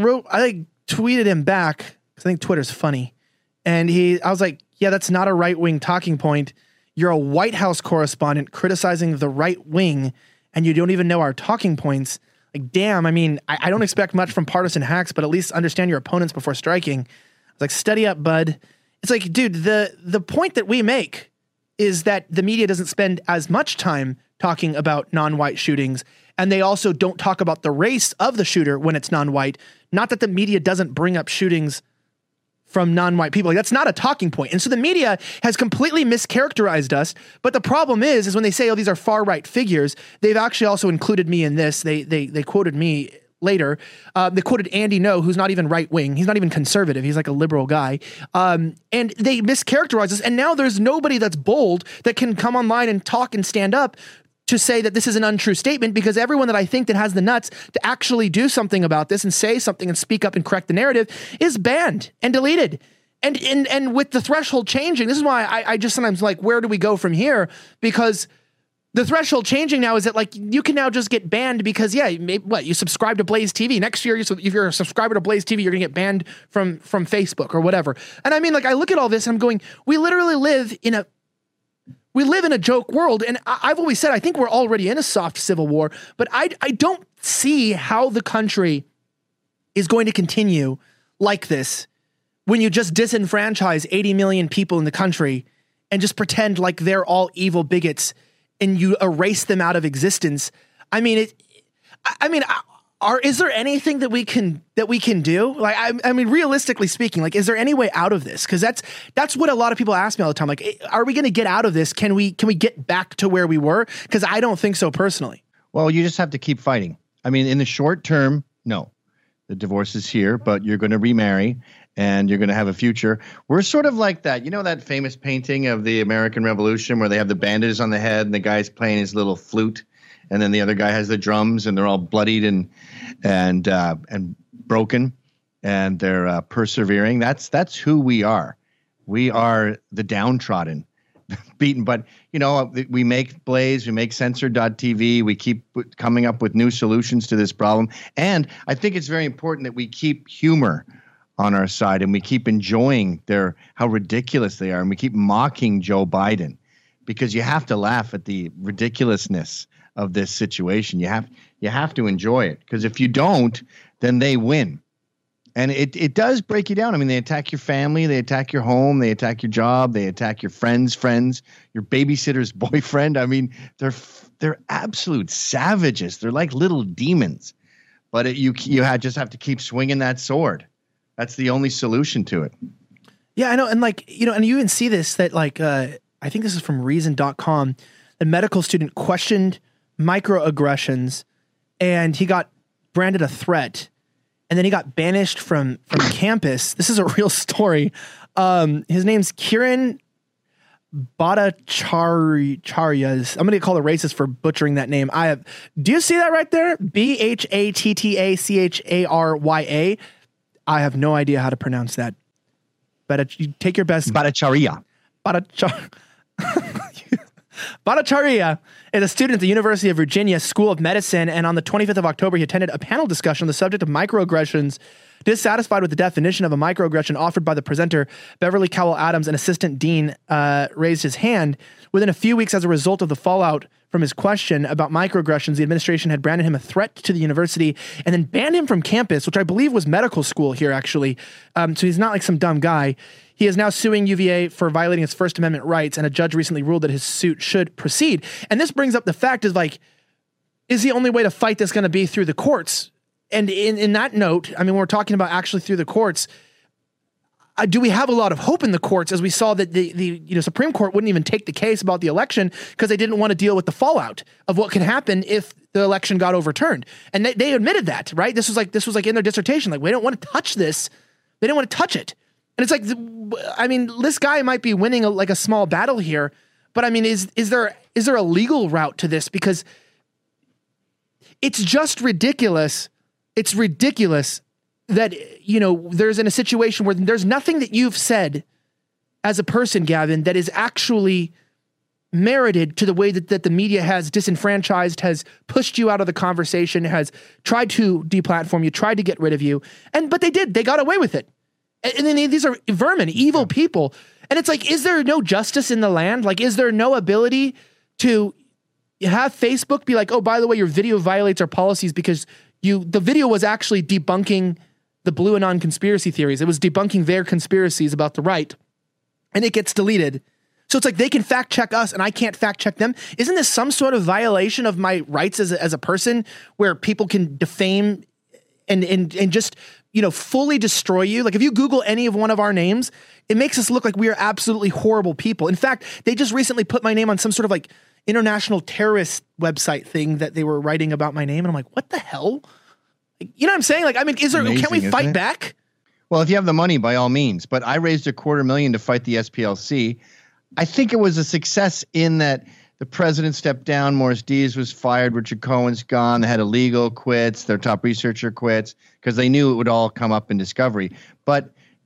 tweeted him back because I think Twitter's funny. And I was like, yeah, that's not a right-wing talking point. You're a White House correspondent criticizing the right wing and you don't even know our talking points. Like, damn, I mean, I don't expect much from partisan hacks, but at least understand your opponents before striking. I was like, study up, bud. It's like, dude, the point that we make is that the media doesn't spend as much time talking about non-white shootings, and they also don't talk about the race of the shooter when it's non-white. Not that the media doesn't bring up shootings from non-white people. Like, that's not a talking point. And so the media has completely mischaracterized us. But the problem is when they say, oh, these are far-right figures, they've actually also included me in this. They quoted me later. They quoted Andy Ngo, who's not even right-wing. He's not even conservative. He's like a liberal guy. And they mischaracterize us. And now there's nobody that's bold that can come online and talk and stand up to say that this is an untrue statement, because everyone that I think that has the nuts to actually do something about this and say something and speak up and correct the narrative is banned and deleted. And with the threshold changing, this is why I just sometimes like, where do we go from here? Because the threshold changing now is that like you can now just get banned because you subscribe to Blaze TV next year. If you're a subscriber to Blaze TV, you're gonna get banned from Facebook or whatever. And I mean, like I look at all this and I'm going, we literally live in a joke world. And I've always said, I think we're already in a soft civil war, but I don't see how the country is going to continue like this when you just disenfranchise 80 million people in the country and just pretend like they're all evil bigots and you erase them out of existence. I mean, is there anything that we can do? Like, I mean, realistically speaking, like, is there any way out of this? Because that's what a lot of people ask me all the time. Like, are we going to get out of this? Can we get back to where we were? Because I don't think so personally. Well, you just have to keep fighting. I mean, in the short term, no, the divorce is here, but you're going to remarry and you're going to have a future. We're sort of like that. You know that famous painting of the American Revolution where they have the bandages on the head and the guy's playing his little flute, and then the other guy has the drums and they're all bloodied and broken, and they're persevering. That's who we are. We are the downtrodden, beaten. But you know, we make Blaze, we make Censored.tv. We keep coming up with new solutions to this problem, and I think it's very important that we keep humor on our side and we keep enjoying how ridiculous they are, and we keep mocking Joe Biden, because you have to laugh at the ridiculousness of this situation. You have to enjoy it, because if you don't, then they win. And it does break you down. I mean, they attack your family, they attack your home, they attack your job, they attack your friends, your babysitter's boyfriend. I mean, they're absolute savages. They're like little demons. But you just have to keep swinging that sword. That's the only solution to it. Yeah, I know. And like, you know, and you even see this, that like, I think this is from Reason.com. A medical student questioned microaggressions and he got branded a threat, and then he got banished from campus. This is a real story. His name's Kiran Bhattacharya. I'm going to call it racist for butchering that name. Do you see that right there? Bhattacharya. I have no idea how to pronounce that. But you take your best. Bhattacharya. Bhattacharya is a student at the University of Virginia School of Medicine, and on the 25th of October, he attended a panel discussion on the subject of microaggressions. Dissatisfied with the definition of a microaggression offered by the presenter, Beverly Cowell Adams, an assistant dean, raised his hand. Within a few weeks, as a result of the fallout from his question about microaggressions, the administration had branded him a threat to the university and then banned him from campus, which I believe was medical school here, actually. So he's not like some dumb guy. He is now suing UVA for violating his First Amendment rights, and a judge recently ruled that his suit should proceed. And this brings up the fact is like, is the only way to fight this going to be through the courts? And in that note, I mean, when we're talking about actually through the courts, do we have a lot of hope in the courts, as we saw that the Supreme Court wouldn't even take the case about the election because they didn't want to deal with the fallout of what could happen if the election got overturned. And they admitted that, right? This was like in their dissertation, like, we don't want to touch this. They didn't want to touch it. And it's like, I mean, this guy might be winning a small battle here, but I mean, is there a legal route to this? Because it's just ridiculous. It's ridiculous that, you know, there's in a situation where there's nothing that you've said as a person, Gavin, that is actually merited to the way that the media has disenfranchised, has pushed you out of the conversation, has tried to deplatform you, tried to get rid of you. But they did. They got away with it. And then these are vermin, evil people. And it's like, is there no justice in the land? Like, is there no ability to have Facebook be like, oh, by the way, your video violates our policies because the video was actually debunking the Blue Anon conspiracy theories. It was debunking their conspiracies about the right, and it gets deleted. So it's like they can fact check us and I can't fact check them. Isn't this some sort of violation of my rights as a person, where people can defame and just, you know, fully destroy you? Like, if you Google any of one of our names, it makes us look like we are absolutely horrible people. In fact, they just recently put my name on some sort of like international terrorist website thing that they were writing about my name. And I'm like, what the hell? You know what I'm saying? Like, I mean, can't we fight back? Well, if you have the money, by all means. But I raised $250,000 to fight the SPLC. I think it was a success in that the president stepped down, Morris Dees was fired, Richard Cohen's gone, the head of legal quits, their top researcher quits, because they knew it would all come up in discovery. But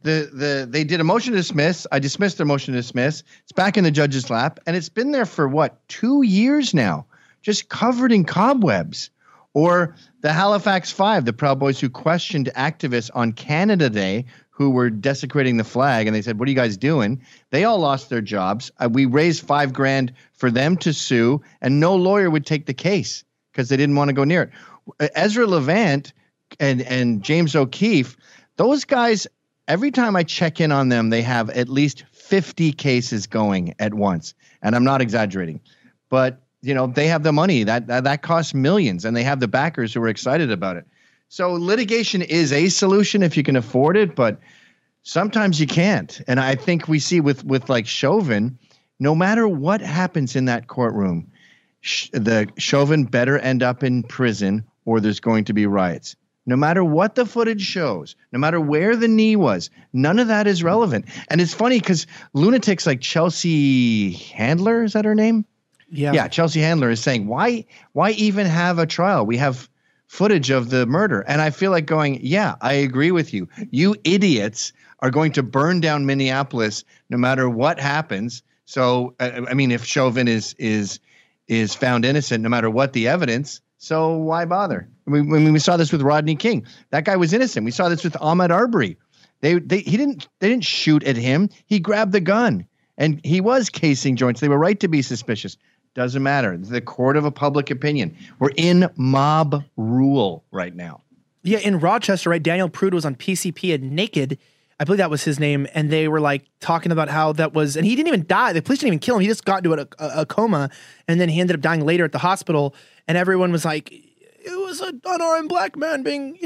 they did a motion to dismiss. I dismissed their motion to dismiss. It's back in the judge's lap, and it's been there for 2 years now, just covered in cobwebs. Or the Halifax Five, the Proud Boys who questioned activists on Canada Day who were desecrating the flag, and they said, "What are you guys doing?" They all lost their jobs. We raised $5,000 for them to sue, and no lawyer would take the case because they didn't want to go near it. Ezra Levant and James O'Keefe, those guys, every time I check in on them, they have at least 50 cases going at once. And I'm not exaggerating. But, they have the money. That costs millions, and they have the backers who are excited about it. So litigation is a solution if you can afford it, but sometimes you can't. And I think we see with like Chauvin, no matter what happens in that courtroom, the Chauvin better end up in prison or there's going to be riots. No matter what the footage shows, no matter where the knee was, none of that is relevant. And it's funny because lunatics like Chelsea Handler, is that her name? Yeah, Chelsea Handler is saying, why even have a trial? We have footage of the murder. And I feel like going, yeah, I agree with you. You idiots are going to burn down Minneapolis no matter what happens. So, I mean, if Chauvin is found innocent, no matter what the evidence, so why bother? We saw this with Rodney King. That guy was innocent. We saw this with Ahmaud Arbery. They didn't shoot at him. He grabbed the gun, and he was casing joints. They were right to be suspicious. Doesn't matter. The court of a public opinion. We're in mob rule right now. Yeah, in Rochester, right? Daniel Prude was on PCP and Naked. I believe that was his name. And they were like talking about how that was, and he didn't even die. The police didn't even kill him. He just got into a coma, and then he ended up dying later at the hospital. And everyone was like, it was an unarmed black man being,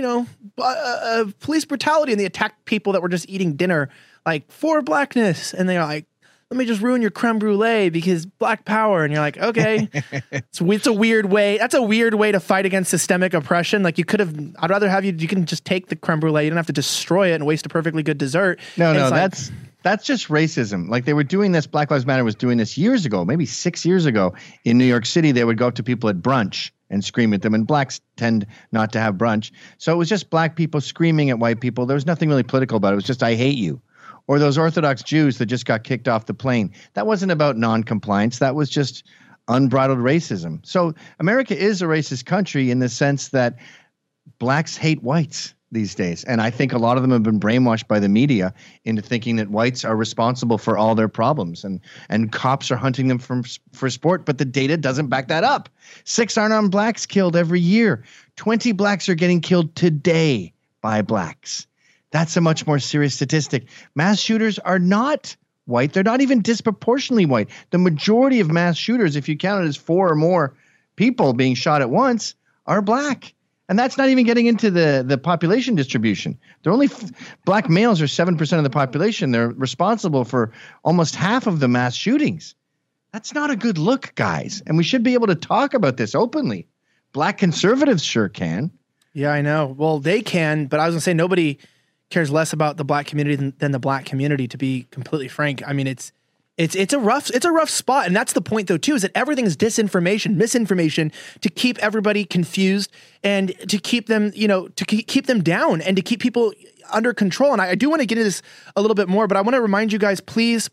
police brutality. And they attacked people that were just eating dinner, like, for blackness. And they're like, let me just ruin your creme brulee because black power. And you're like, okay, it's a weird way. That's a weird way to fight against systemic oppression. Like I'd rather have you can just take the creme brulee. You don't have to destroy it and waste a perfectly good dessert. No, that's just racism. Like they were doing this. Black Lives Matter was doing this years ago, maybe 6 years ago in New York City. They would go up to people at brunch and scream at them. And blacks tend not to have brunch. So it was just black people screaming at white people. There was nothing really political about it. It was just, I hate you. Or those Orthodox Jews that just got kicked off the plane. That wasn't about non-compliance. That was just unbridled racism. So America is a racist country in the sense that blacks hate whites these days. And I think a lot of them have been brainwashed by the media into thinking that whites are responsible for all their problems. And cops are hunting them for sport, but the data doesn't back that up. 6 unarmed blacks killed every year. 20 blacks are getting killed today by blacks. That's a much more serious statistic. Mass shooters are not white. They're not even disproportionately white. The majority of mass shooters, if you count it as 4 or more people being shot at once, are black. And that's not even getting into the population distribution. They're only black males are 7% of the population. They're responsible for almost half of the mass shootings. That's not a good look, guys. And we should be able to talk about this openly. Black conservatives sure can. Yeah, I know. Well, they can, but I was going to say nobody cares less about the black community than the black community, to be completely frank. I mean, it's a rough spot. And that's the point though, too, is that everything is disinformation, misinformation to keep everybody confused and to keep them, to keep them down and to keep people under control. And I do want to get into this a little bit more, but I want to remind you guys, please,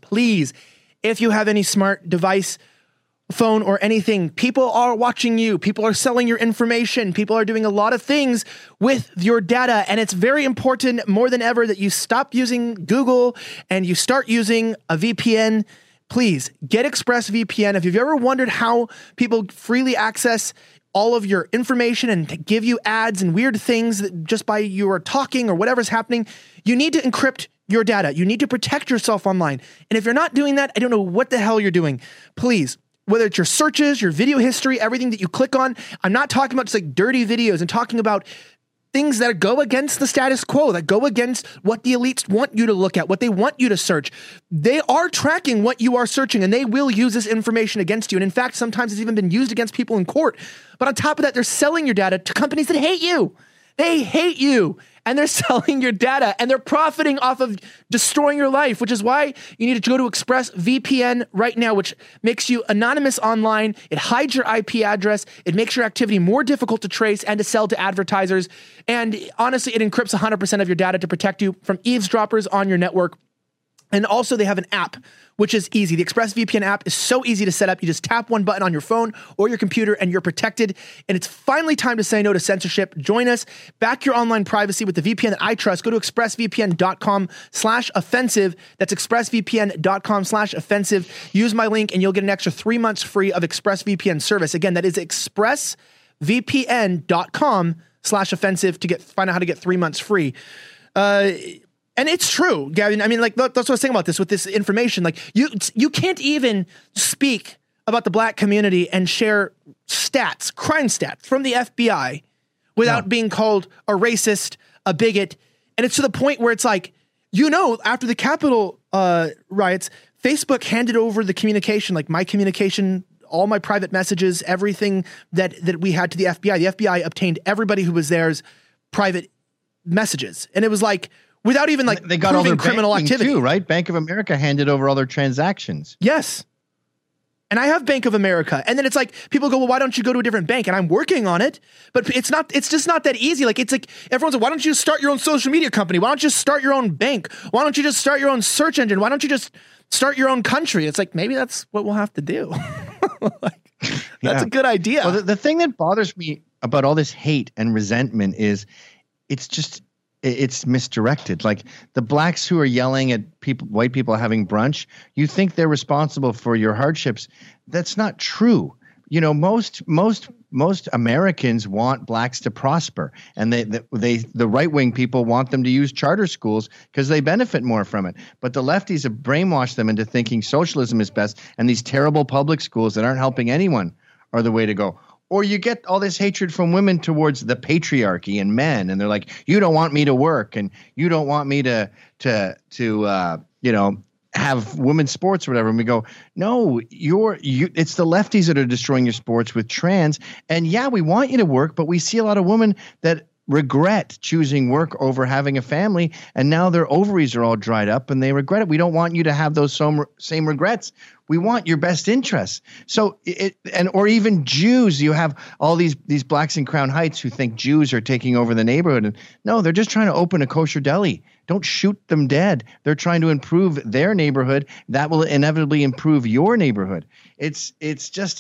if you have any smart device, phone or anything, people are watching you. People are selling your information. People are doing a lot of things with your data. And it's very important more than ever that you stop using Google and you start using a VPN. Please get ExpressVPN. If you've ever wondered how people freely access all of your information and give you ads and weird things that just by your talking or whatever's happening, you need to encrypt your data. You need to protect yourself online. And if you're not doing that, I don't know what the hell you're doing. Please. Whether it's your searches, your video history, everything that you click on. I'm not talking about just like dirty videos. I'm talking about things that go against the status quo, that go against what the elites want you to look at, what they want you to search. They are tracking what you are searching, and they will use this information against you. And in fact, sometimes it's even been used against people in court. But on top of that, they're selling your data to companies that hate you. They hate you, and they're selling your data, and they're profiting off of destroying your life, which is why you need to go to ExpressVPN right now, which makes you anonymous online. It hides your IP address. It makes your activity more difficult to trace and to sell to advertisers. And honestly, it encrypts 100% of your data to protect you from eavesdroppers on your network. And also they have an app, which is easy. The ExpressVPN app is so easy to set up. You just tap one button on your phone or your computer and you're protected. And it's finally time to say no to censorship. Join us. Back your online privacy with the VPN that I trust. Go to expressvpn.com/offensive. That's expressvpn.com/offensive. Use my link and you'll get an extra 3 months free of ExpressVPN service. Again, that is expressvpn.com/offensive to find out how to get 3 months free. And it's true, Gavin. I mean, like, that's what I was saying about this with this information. Like, you can't even speak about the black community and share stats, crime stats from the FBI without being called a racist, a bigot. And it's to the point where it's like, after the Capitol riots, Facebook handed over the communication, like my communication, all my private messages, everything that we had to the FBI. The FBI obtained everybody who was there's private messages. And it was like, without even like they got all their criminal activity too, right? Bank of America handed over all their transactions. Yes. And I have Bank of America. And then it's like people go, well, why don't you go to a different bank? And I'm working on it, but it's just not that easy. Like, it's like everyone's like, why don't you just start your own social media company? Why don't you just start your own bank? Why don't you just start your own search engine? Why don't you just start your own country? It's like, maybe that's what we'll have to do. That's a good idea. Well, the thing that bothers me about all this hate and resentment is it's misdirected. Like the blacks who are yelling at white people having brunch, you think they're responsible for your hardships. That's not true. Most Americans want blacks to prosper, and the right-wing people want them to use charter schools because they benefit more from it. But the lefties have brainwashed them into thinking socialism is best, and these terrible public schools that aren't helping anyone are the way to go. Or you get all this hatred from women towards the patriarchy and men, and they're like, "You don't want me to work, and you don't want me to have women's sports or whatever." And we go, "No, it's the lefties that are destroying your sports with trans." And yeah, we want you to work, but we see a lot of women that regret choosing work over having a family, and now their ovaries are all dried up and they regret it. We don't want you to have those same regrets. We want your best interests. So or even Jews, you have all these blacks in Crown Heights who think Jews are taking over the neighborhood. And no, they're just trying to open a kosher deli. Don't shoot them dead. They're trying to improve their neighborhood. That will inevitably improve your neighborhood. It's just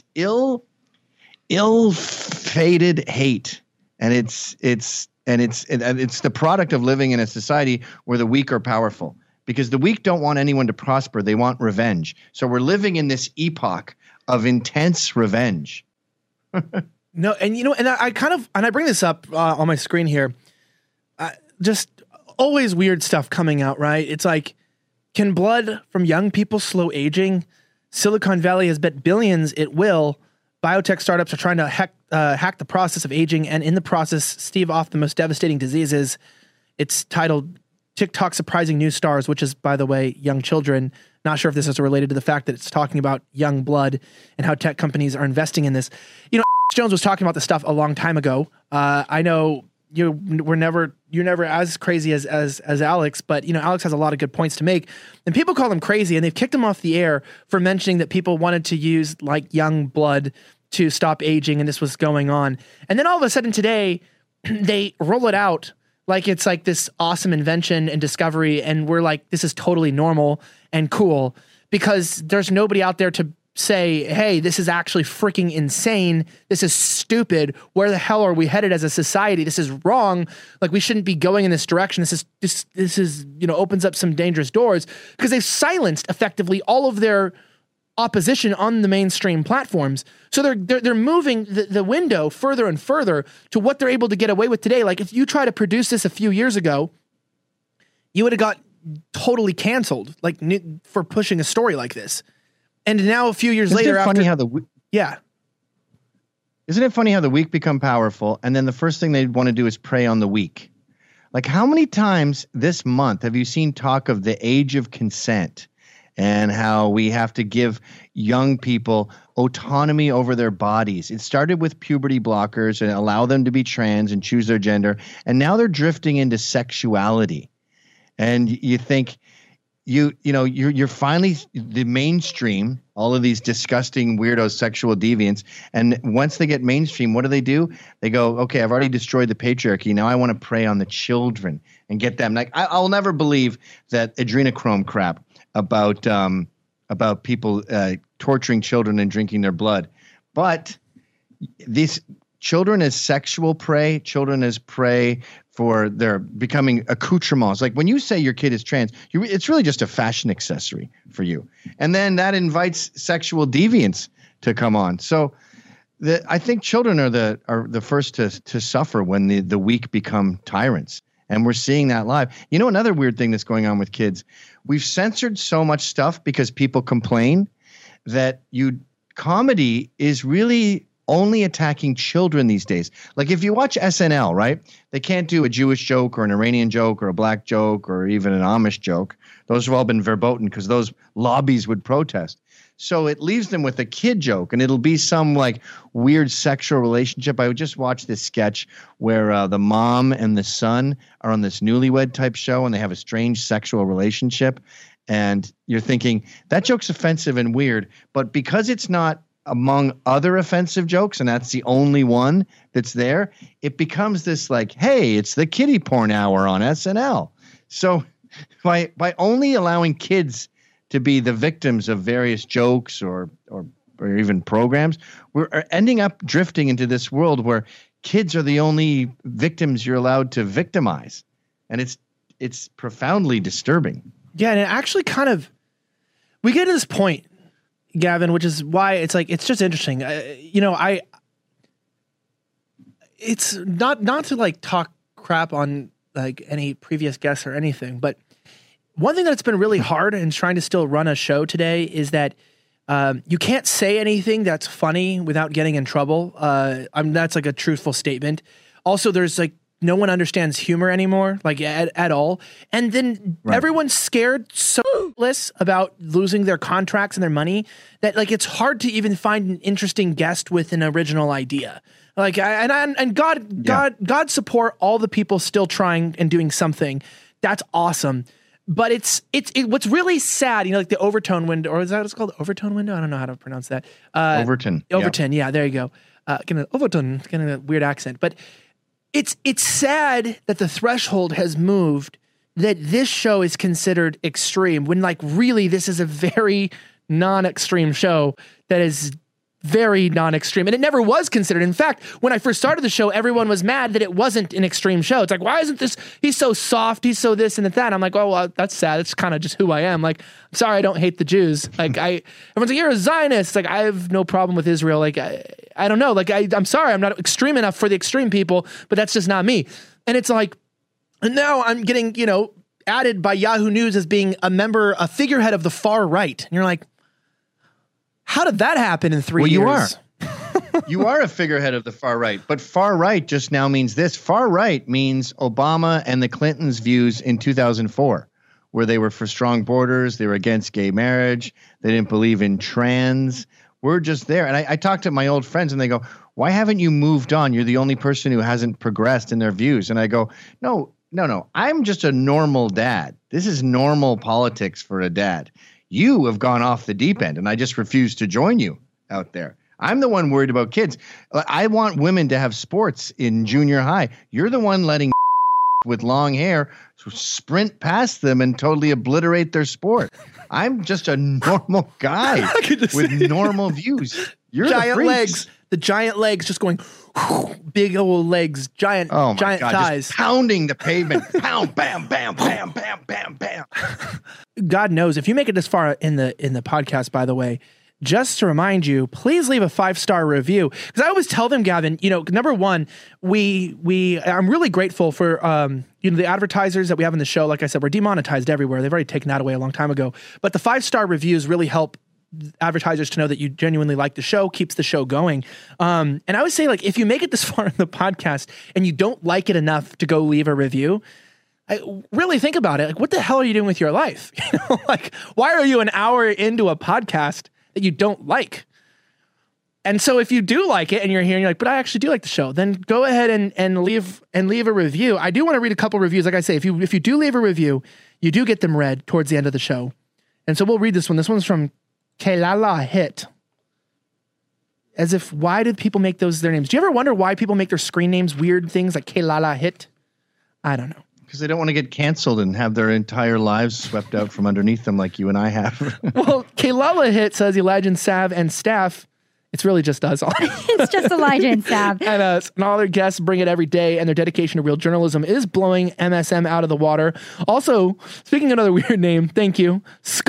ill-fated hate. And it's the product of living in a society where the weak are powerful, because the weak don't want anyone to prosper. They want revenge. So we're living in this epoch of intense revenge. No, and I bring this up on my screen here. Just always weird stuff coming out, right? It's like, can blood from young people slow aging? Silicon Valley has bet billions it will. Biotech startups are trying to hack the process of aging, and in the process, stave off the most devastating diseases. It's titled TikTok Surprising New Stars, which is, by the way, young children. Not sure if this is related to the fact that it's talking about young blood and how tech companies are investing in this. Jones was talking about this stuff a long time ago. I know you're never as crazy as Alex, but Alex has a lot of good points to make, and people call him crazy, and they've kicked him off the air for mentioning that people wanted to use like young blood to stop aging, and this was going on. And then all of a sudden today, they roll it out like it's like this awesome invention and discovery, and we're like, this is totally normal and cool, because there's nobody out there to say, hey, this is actually freaking insane. This is stupid. Where the hell are we headed as a society? This is wrong. Like, we shouldn't be going in this direction. This is opens up some dangerous doors, because they've silenced effectively all of their opposition on the mainstream platforms. So they're moving the window further and further to what they're able to get away with today. Like, if you try to produce this a few years ago, you would have got totally canceled, like, for pushing a story like this. And now a few years later, Isn't it funny how the weak become powerful, and then the first thing they want to do is prey on the weak? Like, how many times this month have you seen talk of the age of consent and how we have to give young people autonomy over their bodies. It started with puberty blockers and allow them to be trans and choose their gender. And now they're drifting into sexuality. And you think you're finally the mainstream, all of these disgusting weirdo sexual deviants. And once they get mainstream, what do? They go, okay, I've already destroyed the patriarchy. Now I want to prey on the children and get them. Like I'll never believe that adrenochrome crap about people torturing children and drinking their blood. But these children as sexual prey, children as prey for their becoming accoutrements. Like when you say your kid is trans, it's really just a fashion accessory for you. And then that invites sexual deviance to come on. So I think children are the first to suffer when the weak become tyrants. And we're seeing that live. You know, another weird thing that's going on with kids, we've censored so much stuff because people complain that comedy is really only attacking children these days. Like if you watch SNL, right? They can't do a Jewish joke or an Iranian joke or a black joke or even an Amish joke. Those have all been verboten because those lobbies would protest. So it leaves them with a kid joke, and it'll be some like weird sexual relationship. I would just watch this sketch where the mom and the son are on this newlywed type show, and they have a strange sexual relationship. And you're thinking that joke's offensive and weird, but because it's not among other offensive jokes, and that's the only one that's there, it becomes this like, hey, it's the kiddie porn hour on SNL. So by only allowing kids to be the victims of various jokes or even programs, we're ending up drifting into this world where kids are the only victims you're allowed to victimize. And it's profoundly disturbing. Yeah, and it actually we get to this point, Gavin, which is why it's like, it's just interesting. It's not to like talk crap on like any previous guests or anything, but one thing that's been really hard in trying to still run a show today is that you can't say anything that's funny without getting in trouble. That's like a truthful statement. Also, there's like, no one understands humor anymore, like at all. And then everyone's scared so less about losing their contracts and their money that like it's hard to even find an interesting guest with an original idea. Like, God support all the people still trying and doing something. That's awesome. But it's what's really sad, like the overtone window, or is that what it's called? Overtone window? I don't know how to pronounce that. Overton. Yeah, there you go. Overton, kind of a weird accent, but it's sad that the threshold has moved, that this show is considered extreme when like really this is a very non-extreme show that is very non-extreme, and it never was considered. In fact, when I first started the show, everyone was mad that it wasn't an extreme show. It's like, why isn't this, he's so soft, he's so this and that. I'm like, oh, well, that's sad. It's kind of just who I am. Like, I'm sorry, I don't hate the Jews. Like everyone's like, you're a Zionist. Like, I have no problem with Israel. Like, I don't know. Like, I'm sorry, I'm not extreme enough for the extreme people, but that's just not me. And it's like, and now I'm getting, added by Yahoo News as being a figurehead of the far right. And you're like, how did that happen in 3 years? Well, you are. You are a figurehead of the far right, but far right just now means this. Far right means Obama and the Clintons' views in 2004, where they were for strong borders, they were against gay marriage, they didn't believe in trans. We're just there. And I talk to my old friends and they go, why haven't you moved on? You're the only person who hasn't progressed in their views. And I go, no. I'm just a normal dad. This is normal politics for a dad. You have gone off the deep end, and I just refuse to join you out there. I'm the one worried about kids. I want women to have sports in junior high. You're the one letting with long hair sprint past them and totally obliterate their sport. I'm just a normal guy with normal views. You're giant legs. The giant legs just going, big old legs, giant thighs. Just pounding the pavement. Pound, bam, bam, bam, bam, bam, bam. God knows, if you make it this far in the podcast, by the way, just to remind you, please leave a 5-star review. Because I always tell them, Gavin, number one, I'm really grateful for the advertisers that we have in the show. Like I said, we're demonetized everywhere. They've already taken that away a long time ago. But the 5-star reviews really help advertisers to know that you genuinely like the show, keeps the show going. And I would say, like, if you make it this far in the podcast and you don't like it enough to go leave a review, really think about it. Like, what the hell are you doing with your life? Like, why are you an hour into a podcast that you don't like? And so if you do like it and you're here and you're like, but I actually do like the show, then go ahead and leave a review. I do want to read a couple reviews. Like I say, if you do leave a review, you do get them read towards the end of the show. And so we'll read this one. This one's from Kelala Hit. As if, why did people make those their names? Do you ever wonder why people make their screen names weird things like Kelala Hit? I don't know. Because they don't want to get canceled and have their entire lives swept out from underneath them like you and I have. Well, Kelala Hit says Elijah and Sav and staff. It's really just us all. It's just Elijah and Sav. And all their guests bring it every day, and their dedication to real journalism is blowing MSM out of the water. Also, speaking of another weird name, thank you,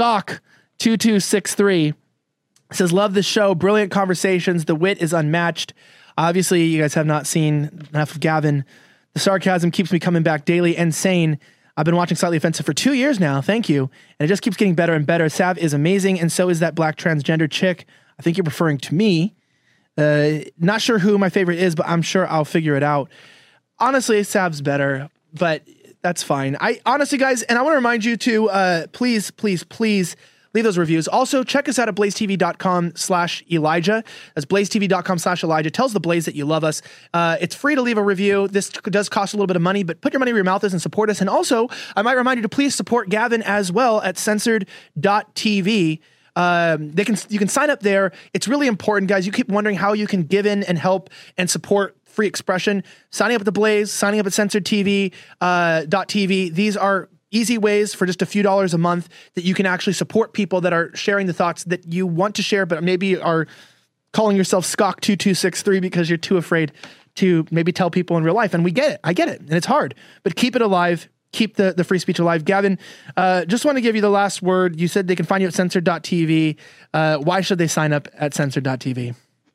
Skok2263 says, love the show, brilliant conversations, the wit is unmatched. Obviously, you guys have not seen enough of Gavin. The sarcasm keeps me coming back daily and sane. I've been watching Slightly Offensive for 2 years now, thank you. And it just keeps getting better and better. Sav is amazing, and so is that black transgender chick. I think you're referring to me. Not sure who my favorite is, but I'm sure I'll figure it out. Honestly, Sav's better, but that's fine. I honestly, guys, and I want to remind you to please leave those reviews. Also, check us out at blazetv.com/Elijah. That's blazetv.com/Elijah. Tells the Blaze that you love us. It's free to leave a review. This does cost a little bit of money, but put your money where your mouth is and support us. And also, I might remind you to please support Gavin as well at censored.tv. You can sign up there. It's really important, guys. You keep wondering how you can give in and help and support free expression. Signing up at the Blaze, signing up at censored.tv. These are easy ways for just a few dollars a month that you can actually support people that are sharing the thoughts that you want to share, but maybe are calling yourself Skok2263 because you're too afraid to maybe tell people in real life. And we get it. I get it. And it's hard, but keep it alive. Keep the free speech alive. Gavin, just want to give you the last word. You said they can find you at censored.tv. Why should they sign up at censored.tv?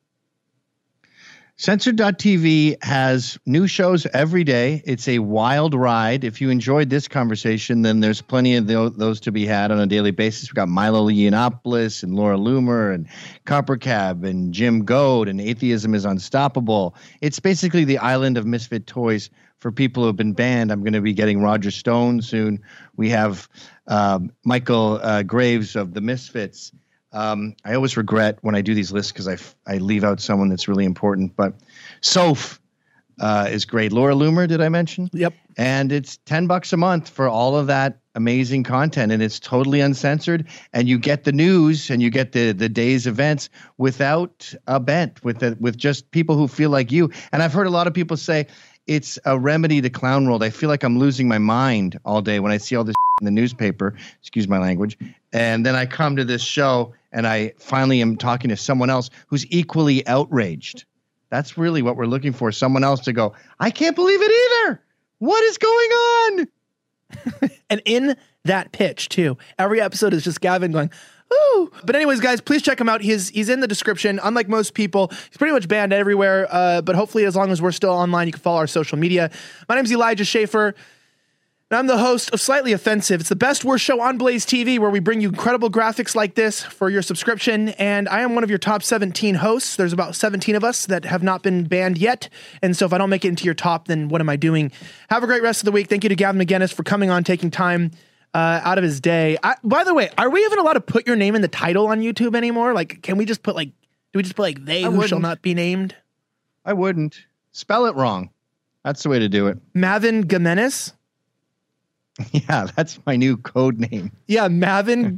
Censored.tv has new shows every day. It's a wild ride. If you enjoyed this conversation, then there's plenty of those to be had on a daily basis. We've got Milo Yiannopoulos and Laura Loomer and Copper Cab and Jim Goad and Atheism is Unstoppable. It's basically the island of misfit toys for people who have been banned. I'm going to be getting Roger Stone soon. We have Michael Graves of the Misfits. I always regret when I do these lists because I leave out someone that's really important. But Soph is great. Laura Loomer, did I mention? Yep. And it's $10 a month for all of that amazing content, and it's totally uncensored. And you get the news and you get the day's events without a bent, with just people who feel like you. And I've heard a lot of people say, it's a remedy to clown world. I feel like I'm losing my mind all day when I see all this in the newspaper, excuse my language. And then I come to this show and I finally am talking to someone else who's equally outraged. That's really what we're looking for. Someone else to go, I can't believe it either. What is going on? And in that pitch too, every episode is just Gavin going, ooh. But anyways, guys, please check him out. He's in the description. Unlike most people, he's pretty much banned everywhere. But hopefully, as long as we're still online, you can follow our social media. My name's Elijah Schaefer, and I'm the host of Slightly Offensive. It's the best worst show on Blaze TV, where we bring you incredible graphics like this for your subscription. And I am one of your top 17 hosts. There's about 17 of us that have not been banned yet. And so if I don't make it into your top, then what am I doing? Have a great rest of the week. Thank you to Gavin McGinnis for coming on, taking time out of his day. By the way, are we even allowed to put your name in the title on YouTube anymore? Like, can we just put do we just put they who shall not be named? I wouldn't. Spell it wrong. That's the way to do it. Mavin Gimenez? Yeah, that's my new code name. Yeah, Mavin.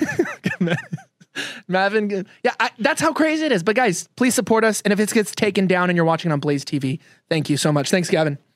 Mavin. Yeah, that's how crazy it is. But guys, please support us. And if it gets taken down and you're watching on Blaze TV, thank you so much. Thanks, Gavin.